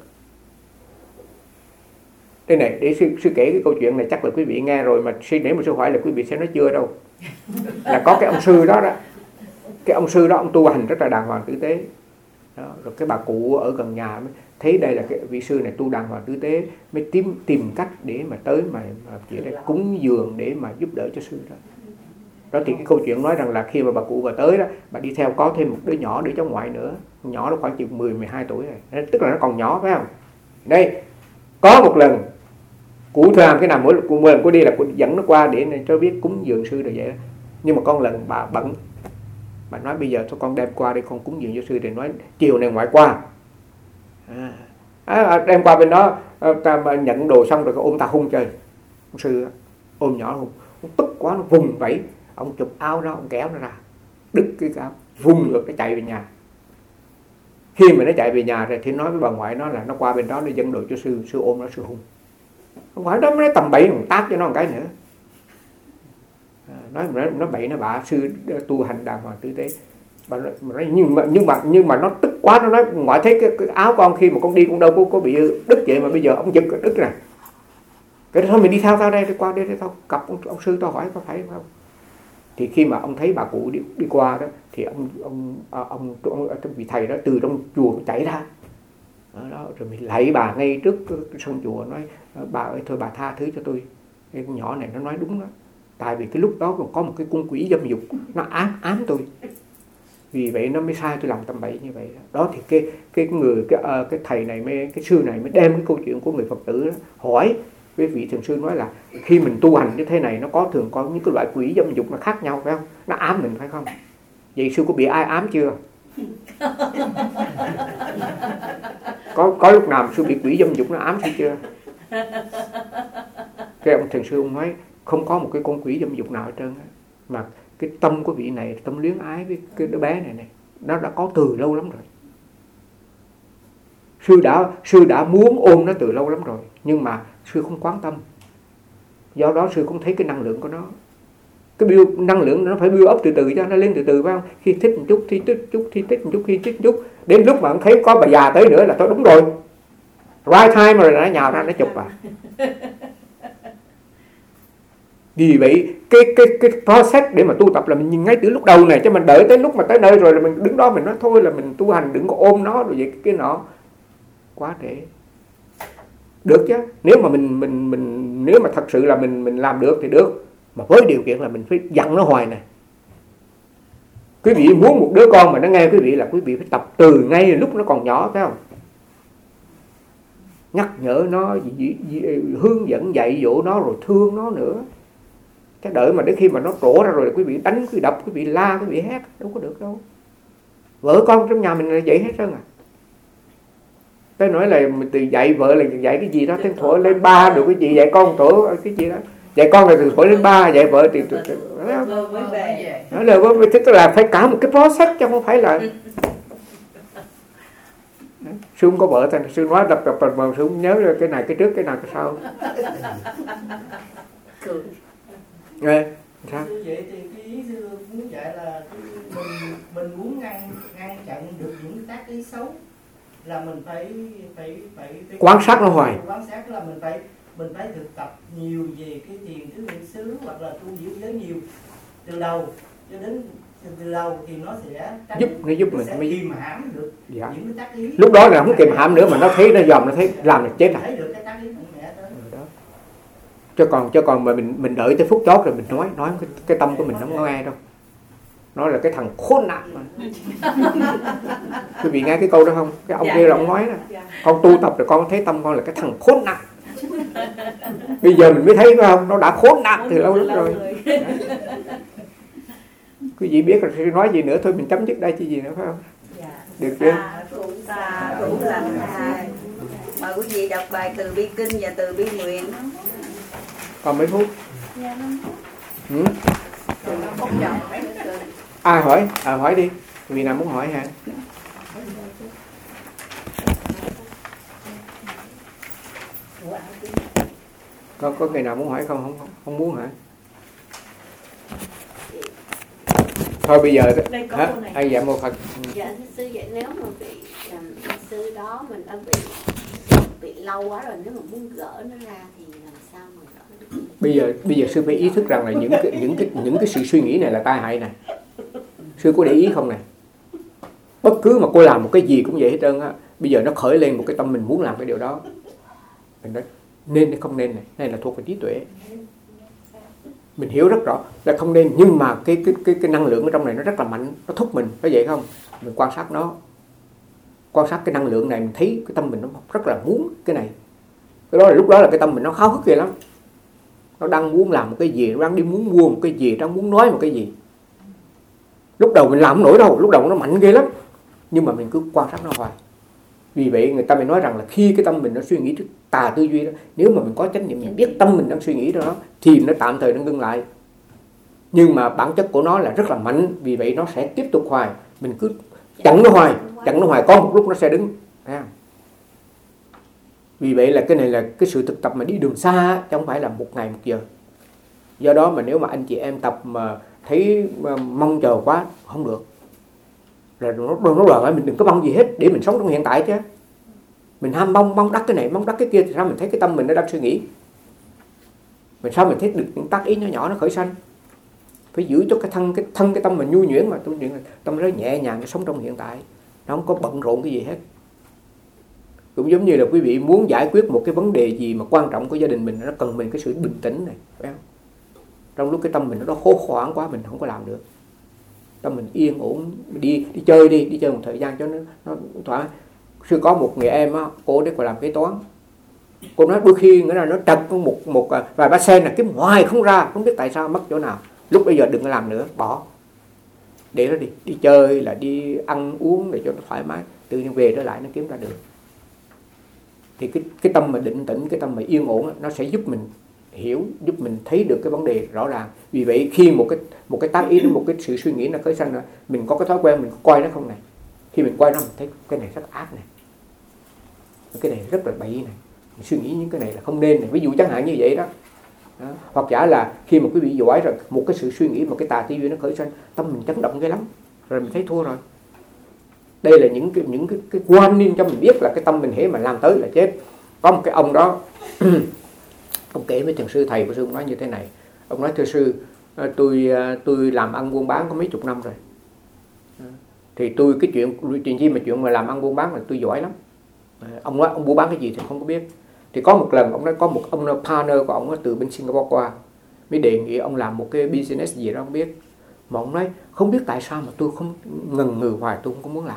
Đây này, để sư kể cái câu chuyện này chắc là quý vị nghe rồi, mà nếu mà sư hỏi là quý vị sẽ nói chưa đâu. Là có cái ông sư đó. Cái ông sư đó ông tu hành rất là đàng hoàng tử tế. Đó, rồi cái bà cụ ở gần nhà mới thấy đây là cái vị sư này tu đàng hoàng tử tế, mới tìm cách để mà tới mà chỉ để cúng dường để mà giúp đỡ cho sư đó. Đó thì cái câu chuyện nói rằng là khi mà bà cụ bà tới đó, bà đi theo có thêm một đứa nhỏ, đứa cháu ngoại nữa. Nhỏ nó khoảng chừng 10-12 tuổi rồi. Tức là nó còn nhỏ phải không? Đây, có một lần cụ làm cái nào mỗi lần cô đi là cụ dẫn nó qua để cho biết cúng dường sư rồi vậy đó. Nhưng mà con lần bà bận, bà nói bây giờ thôi con đem qua đây con cúng dường cho sư, thì nói chiều này ngoại qua. Đem qua bên đó ta nhận đồ xong rồi ôm ta hung chơi. Ông sư ôm nhỏ hung, tức quá nó vùng vẫy, ông chụp áo nó, ông kéo nó ra, đứt cái áo, vùng ngược nó chạy về nhà. Khi mà nó chạy về nhà rồi thì nói với bà ngoại nó là nó qua bên đó để dẫn đồ cho sư ôm nó, sư hung. Bà ngoại đó mới tầm bậy, còn tát cho nó một cái nữa. Nó bậy nó bạ, sư tu hành đàng hoàng tử tế. Bà nói, nhưng mà nó tức quá, nó nói ngoại thấy cái áo con khi mà con đi con đâu có bị đứt vậy mà bây giờ ông giật đứt nè. Cái thôi mình đi theo tao đây, đi qua đây thôi, cặp ông sư tao hỏi có phải không? Thì khi mà ông thấy bà cụ đi qua đó thì ông vị thầy đó từ trong chùa chạy ra. Đó, rồi mình lạy bà ngay trước cái sân chùa, nói bà ơi thôi bà tha thứ cho tôi, cái con nhỏ này nó nói đúng đó, tại vì cái lúc đó còn có một cái con quỷ dâm dục nó ám tôi, vì vậy nó mới sai tôi làm tầm bậy như vậy đó. Đó thì cái thầy này cái sư này mới đem cái câu chuyện của người Phật tử đó, hỏi với vị thiền sư, nói là khi mình tu hành như thế này nó thường có những cái loại quỷ dâm dục nó khác nhau phải không, nó ám mình phải không? Vậy sư có bị ai ám chưa? Có lúc nào sư bị quỷ dâm dục nó ám sư chưa? Cái ông thiền sư ông nói không có một cái con quỷ dâm dục nào hết trơn á, mà cái tâm của vị này, tâm luyến ái với cái đứa bé này nó đã có từ lâu lắm rồi. Sư đã muốn ôm nó từ lâu lắm rồi, nhưng mà sư không quan tâm. Do đó sư không thấy cái năng lượng của nó. Cái năng lượng nó phải build up từ từ cho nó lên từ từ phải không? Khi thích một chút, khi thích chút, khi thích một chút, khi thích một chút. Đến lúc mà ông thấy có bà già tới nữa là thôi đúng rồi. Right time rồi nó nhào ra nó chụp à. Vì vậy cái process để mà tu tập là mình nhìn ngay từ lúc đầu này, chứ mình đợi tới lúc mà tới nơi rồi là mình đứng đó mình nói thôi là mình tu hành, đừng có ôm nó rồi vậy cái nọ. Quá trễ. Được chứ, nếu mà mình nếu mà thật sự là mình làm được thì được, mà với điều kiện là mình phải dặn nó hoài này. Quý vị muốn một đứa con mà nó nghe quý vị là quý vị phải tập từ ngay lúc nó còn nhỏ phải không? Nhắc nhở nó, hướng dẫn dạy dỗ nó rồi thương nó nữa. Cái đợi mà đến khi mà nó trổ ra rồi quý vị đánh, quý vị đập, quý vị la, quý vị hét, đâu có được đâu. Vợ con trong nhà mình là vậy hết trơn à. Tôi nói là mình từ dạy vợ là dạy cái gì đó, thế thổi lên ba được cái gì, dạy con thổi cái gì đó. Dạy con là từ tuổi đến 3, dạy vợ thì Vừa mới về. nó là tức là phải cả một cái process chứ không phải là sư không có vợ thành sư nói đập mà sư không nhớ cái này cái trước cái nào cái sau. Sao? Vậy thì cái ý sư muốn dạy là mình muốn ngăn chặn được những tác ý xấu là mình phải quan sát nó hoài. Quan sát là mình phải thực tập nhiều về cái thiền tứ niệm xứ hoặc là tu giữ giới nhiều từ đầu cho đến từ đầu thì nó sẽ giúp mình mới kìm hãm được những cái tác ý. Lúc đó là không kìm hãm nữa mà nó thấy nó dòm, nó thấy làm là chết thấy được cái tác ý mạnh mẽ tới. Chứ còn mà mình đợi tới phút chót rồi mình nói cái tâm của mình nó không nghe đâu. Nó là cái thằng khốn nạn mà. Quý vị nghe cái câu đó không? Cái ông kia là ông nói đó. Con tu tập rồi con thấy tâm con là cái thằng khốn nạn. Bây giờ mình mới thấy phải không? Nó đã khốn nạn từ lâu lắm rồi. Quý vị biết rồi nói gì nữa thôi mình chấm dứt đây chứ gì nữa phải không? Được chưa? Cũng lành thai. Mời quý vị đọc bài từ bi kinh và từ bi nguyện. Còn mấy phút? Dạ 5 phút. Không chồng mấy từ. Ai hỏi? Hỏi đi. Vì nào muốn hỏi hả? Có người nào muốn hỏi không muốn hả? Thôi bây giờ hả? Ai dạ mô Phật. Dạ thưa sư, vậy nếu mà bị sư đó mình đã bị lâu quá rồi, nếu mà muốn gỡ nó ra thì làm sao mà gỡ được? Bây giờ sư phải ý thức rằng là những cái sự suy nghĩ này là tai hại này. Sư có để ý không này? Bất cứ mà cô làm một cái gì cũng vậy hết trơn á. Bây giờ nó khởi lên một cái tâm mình muốn làm cái điều đó. Mình nói nên hay không nên này là thuộc về trí tuệ. Mình hiểu rất rõ là không nên, nhưng mà cái năng lượng ở trong này nó rất là mạnh, nó thúc mình, có vậy không? Mình quan sát nó, quan sát cái năng lượng này, mình thấy cái tâm mình nó rất là muốn cái này. Cái đó là lúc đó là cái tâm mình nó háo hức ghê lắm. Nó đang muốn làm một cái gì, nó đang đi muốn mua một cái gì, đang muốn nói một cái gì. Lúc đầu mình làm không nổi đâu, lúc đầu nó mạnh ghê lắm, nhưng mà mình cứ quan sát nó hoài. Vì vậy người ta mới nói rằng là khi cái tâm mình nó suy nghĩ tà tư duy đó, nếu mà mình có chánh niệm, mình biết tâm mình đang suy nghĩ đó thì nó tạm thời nó ngưng lại. Nhưng mà bản chất của nó là rất là mạnh, vì vậy nó sẽ tiếp tục hoài. Mình cứ chặn nó hoài, có một lúc nó sẽ đứng. Vì vậy là cái này là cái sự thực tập mà đi đường xa, chứ không phải là một ngày một giờ. Do đó mà nếu mà anh chị em tập mà thấy mong chờ quá, không được. Rồi nó đòi hỏi mình đừng có mong gì hết, để mình sống trong hiện tại chứ. Mình ham mong đắc cái này, mong đắc cái kia thì sao mình thấy cái tâm mình nó đang suy nghĩ. Mình sao mình thấy được những tác ý nhỏ nhỏ nó khởi sanh. Phải giữ cho cái thân cái tâm mình nhu nhuyễn mà tâm nó nhẹ nhàng, nó sống trong hiện tại. Nó không có bận rộn cái gì hết. Cũng giống như là quý vị muốn giải quyết một cái vấn đề gì mà quan trọng của gia đình mình, nó cần mình cái sự bình tĩnh này, phải không? Trong lúc cái tâm mình nó hốt hoảng quá mình không có làm được. Tâm mình yên ổn, đi chơi một thời gian cho nó thoải. Sư có một người em á, cô đấy còn làm kế toán. Cô nói đôi khi nghĩa là nó trật một vài bát sen là kiếm hoài không ra, không biết tại sao, mất chỗ nào. Lúc bây giờ đừng có làm nữa, bỏ. Để nó đi chơi là đi ăn uống để cho nó thoải mái, tự nhiên về trở lại nó kiếm ra được. Thì cái tâm mà định tĩnh, cái tâm mà yên ổn nó sẽ giúp mình hiểu, giúp mình thấy được cái vấn đề rõ ràng. Vì vậy khi một cái tác ý, một cái sự suy nghĩ nó khởi sanh, mình có cái thói quen mình coi nó không này. Khi mình coi nó mình thấy cái này rất ác này, cái này rất là bậy này, mình suy nghĩ những cái này là không nên này. Ví dụ chẳng hạn như vậy đó. Hoặc giả là khi mà quý vị giỏi rồi, một cái sự suy nghĩ, một cái tà tư duy nó khởi sanh, tâm mình chấn động ghê lắm, rồi mình thấy thua rồi. Đây là những cái quan niệm cho mình biết là cái tâm mình hễ mà làm tới là chết. Có một cái ông đó ông kể với thiền sư, thầy của sư, ông nói như thế này. Ông nói thưa sư, tôi làm ăn buôn bán có mấy chục năm rồi. Thì tôi cái chuyện mà làm ăn buôn bán là tôi giỏi lắm. Ông nói ông buôn bán cái gì thì không có biết. Thì có một lần ông nói có một ông partner của ông từ bên Singapore qua, mới đề nghị ông làm một cái business gì đó không biết. Mà ông nói không biết tại sao mà tôi không ngần ngừ hoài, tôi không có muốn làm.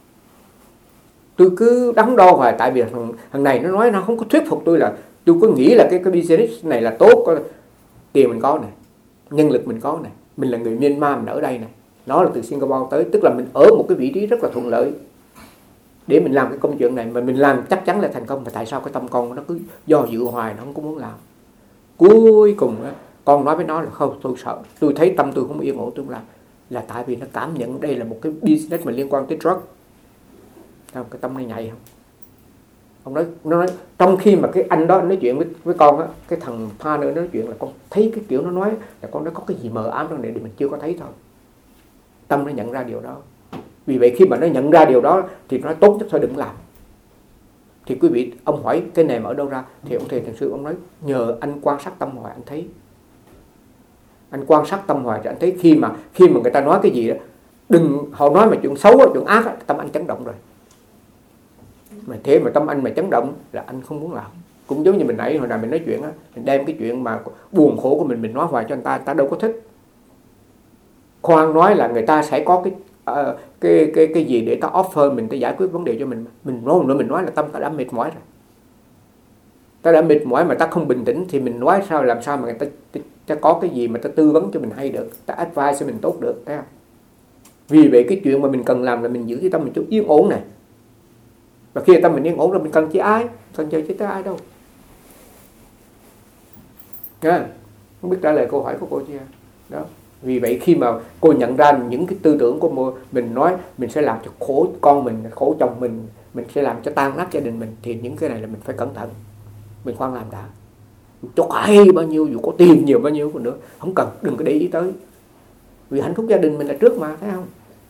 Tôi cứ đắn đo hoài, tại vì thằng này nó nói nó không có thuyết phục tôi, là tôi có nghĩ là cái business này là tốt, có tiền mình có này, nhân lực mình có này, mình là người Myanmar mình ở đây này, nó là từ Singapore tới, tức là mình ở một cái vị trí rất là thuận lợi để mình làm cái công chuyện này, mà mình làm chắc chắn là thành công. Mà tại sao cái tâm con nó cứ do dự hoài, nó không có muốn làm. Cuối cùng á, con nói với nó là không, tôi sợ, tôi thấy tâm tôi không yên ổn, tôi không làm. Là tại vì nó cảm nhận đây là một cái business mà liên quan tới drug. Cái tâm nó nhạy không? Ông nói, nó nói trong khi mà cái anh đó nói chuyện với con á, cái thằng partner nói chuyện là con thấy cái kiểu nó nói là con nó có cái gì mờ ám trong này thì mình chưa có thấy thôi. Tâm nó nhận ra điều đó. Vì vậy khi mà nó nhận ra điều đó thì nó tốt nhất thôi đừng làm. Thì quý vị, ông hỏi cái này mà ở đâu ra? Thì ông thầy thiền sư ông nói nhờ anh quan sát tâm hoài anh thấy. Anh quan sát tâm hoài thì anh thấy khi mà người ta nói cái gì đó, đừng họ nói mà chuyện xấu chuyện ác, tâm anh chấn động rồi. Mà thế mà tâm anh mà chấn động là anh không muốn làm. Cũng giống như mình nãy hồi nào mình nói chuyện á, mình đem cái chuyện mà buồn khổ của mình nói hoài cho anh ta đâu có thích. Khoan nói là người ta sẽ có cái gì để ta offer mình, ta giải quyết vấn đề cho mình. Mình nói là tâm ta đã mệt mỏi rồi. Ta đã mệt mỏi mà ta không bình tĩnh thì mình nói sao, làm sao mà người ta có cái gì mà ta tư vấn cho mình hay được, ta advice cho mình tốt được, thấy không? Vì vậy cái chuyện mà mình cần làm là mình giữ cái tâm mình chút yên ổn này. Và khi tâm mình yên ổn rồi mình cần chỉ ai? Cần chờ chứ tới ai đâu. Nha. Không biết trả lời câu hỏi của cô chưa? Đó. Vì vậy khi mà cô nhận ra những cái tư tưởng của mình nói mình sẽ làm cho khổ con mình, khổ chồng mình sẽ làm cho tan nát gia đình mình, thì những cái này là mình phải cẩn thận. Mình khoan làm đã. Cho ai bao nhiêu, dù có tiền nhiều bao nhiêu cũng nữa, không cần, đừng có để ý tới. Vì hạnh phúc gia đình mình là trước mà, thấy không?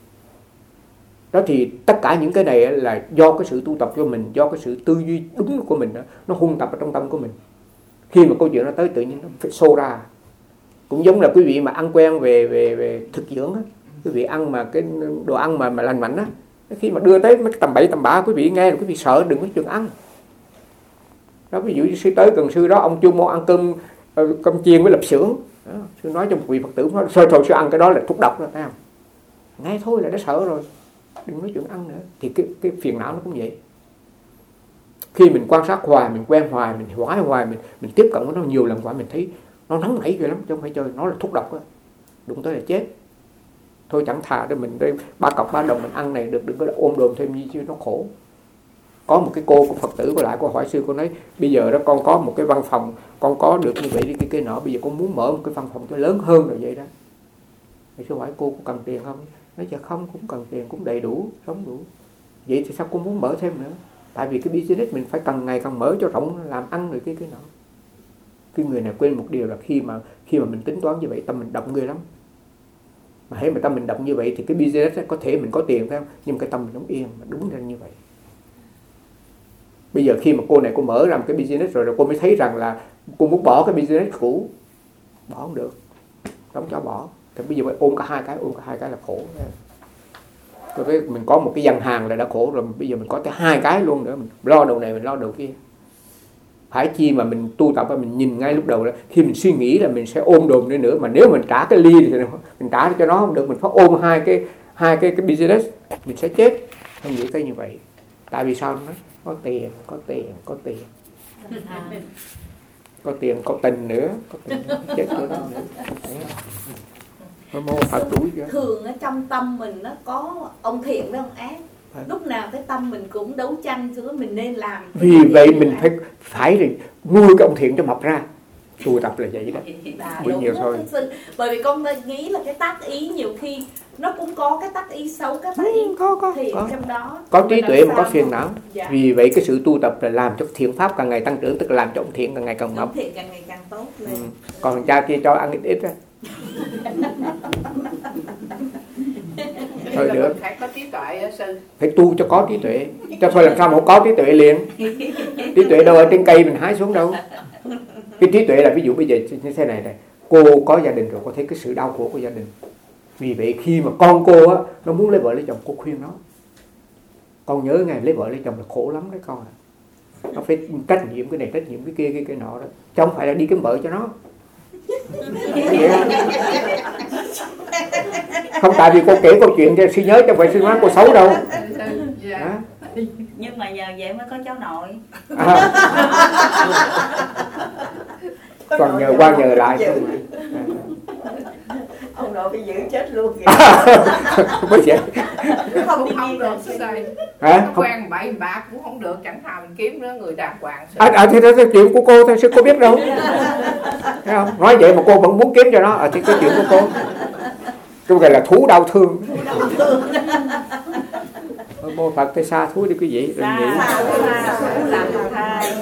Đó thì tất cả những cái này là do cái sự tu tập cho mình, do cái sự tư duy đúng của mình đó, nó huân tập ở trong tâm của mình. Khi mà câu chuyện nó tới tự nhiên nó phải xô ra. Cũng giống là quý vị mà ăn quen về thực dưỡng á, quý vị ăn mà cái đồ ăn mà lành mạnh á, khi mà đưa tới mấy tầm bậy tầm bạ quý vị nghe là quý vị sợ, đừng có chừng ăn. Đó, ví dụ như sư tới gần sư đó, ông chuyên môn ăn cơm chiên với lạp xưởng. Sư nói cho một vị Phật tử nói thôi sư ăn cái đó là thuốc độc rồi, thấy không? Nghe thôi là đã sợ rồi, đừng nói chuyện ăn nữa. Thì cái phiền não nó cũng vậy. Khi mình quan sát hoài, mình quen hoài, mình hỏi hoài, mình tiếp cận với nó nhiều lần hoài, mình thấy nó nóng nảy ghê lắm, chứ không phải chơi, nó là thuốc độc á, đụng tới là chết. Thôi chẳng thà để mình đây 3 cọc 3 đồng mình ăn này được, đừng có ôm đồm thêm gì chứ nó khổ. Có một cái cô của Phật tử cô hỏi sư, cô nói bây giờ đó con có một cái văn phòng, con có được như vậy đi cái nọ, bây giờ con muốn mở một cái văn phòng cho lớn hơn rồi vậy đó. Thì sư hỏi cô có cần tiền không? Nói dạ không, cũng cần tiền, cũng đầy đủ, sống đủ. Vậy thì sao cô muốn mở thêm nữa? Tại vì cái business mình phải càng ngày càng mở cho rộng, làm ăn rồi cái nọ. Cái người này quên một điều là khi mà mình tính toán như vậy, tâm mình động ghê lắm. Mà hễ mà tâm mình động như vậy thì cái business có thể mình có tiền phải không? Nhưng cái tâm mình không yên, mà đúng ra như vậy. Bây giờ khi mà cô này cô mở ra một cái business rồi cô mới thấy rằng là cô muốn bỏ cái business cũ, bỏ không được, không cho bỏ. Thì bây giờ phải ôm cả hai cái là khổ. Rồi mình có một cái gian hàng là đã khổ rồi, bây giờ mình có tới 2 cái luôn nữa, mình lo đầu này mình lo đầu kia. Phải chi mà mình tu tập và mình nhìn ngay lúc đầu là khi mình suy nghĩ là mình sẽ ôm đồm nữa, mà nếu mình trả cái ly thì mình trả cho nó không được, mình phải ôm hai cái business, mình sẽ chết. Không nghĩ tới như vậy. Tại vì sao? Nó có tiền có tình nữa, chết nữa đó nữa. Mô Phật đuổi chứ. Thường ở trong tâm mình nó có ông thiện với ông ác. Lúc nào cái tâm mình cũng đấu tranh giữa mình nên làm. Vì vậy mình phải nuôi cái ông thiện cho mọc ra. Tu tập là vậy đó. Bữa nhiều thôi. Bởi vì con nghĩ là cái tác ý nhiều khi nó cũng có cái tác ý xấu, cái tác ý thiện trong đó. Có trí tuệ mà có phiền não. Dạ. Vì vậy cái sự tu tập là làm cho thiện pháp càng ngày tăng trưởng, tức là làm cho ông thiện càng ngày càng mọc. Ông thiện càng ngày càng tốt lên. Còn cha kia cho ăn ít á. Thôi được. Phải có trí tuệ đó sư. Phải tu cho có trí tuệ. Cho thôi làm sao mà không có trí tuệ liền. Trí tuệ đâu ở trên cây mình hái xuống đâu. Cái trí tuệ là ví dụ bây giờ như thế này này, cô có gia đình rồi, cô thấy cái sự đau khổ của gia đình. Vì vậy khi mà con cô á, nó muốn lấy vợ lấy chồng, cô khuyên nó. Con nhớ ngày lấy vợ lấy chồng là khổ lắm đấy con ạ. Nó phải trách nhiệm cái này, trách nhiệm cái kia, cái nọ đó. Chứ không phải là đi kiếm vợ cho nó. Không, tại vì cô kể câu chuyện cho sư nhớ, chứ không phải sư nói cô xấu đâu. Nhưng mà nhờ vậy mới có cháu nội. Còn nhờ qua nhờ lại thôi. Ông nội phải giữ chết luôn vậy. Mới vậy. Không Cũng đi không đi được được. sức ơi. Hả? Nó quen bậy bạ cũng không được, chẳng thà mình kiếm nó người đàng hoàng. Thì đó chuyện của cô thôi, sư cô biết đâu. Thấy không? Nói vậy mà cô vẫn muốn kiếm cho nó, thì cái chuyện của cô. Cái gọi là thú đau thương. Mô Phật tới xa thú đi quý vị. Xa thú làm thai.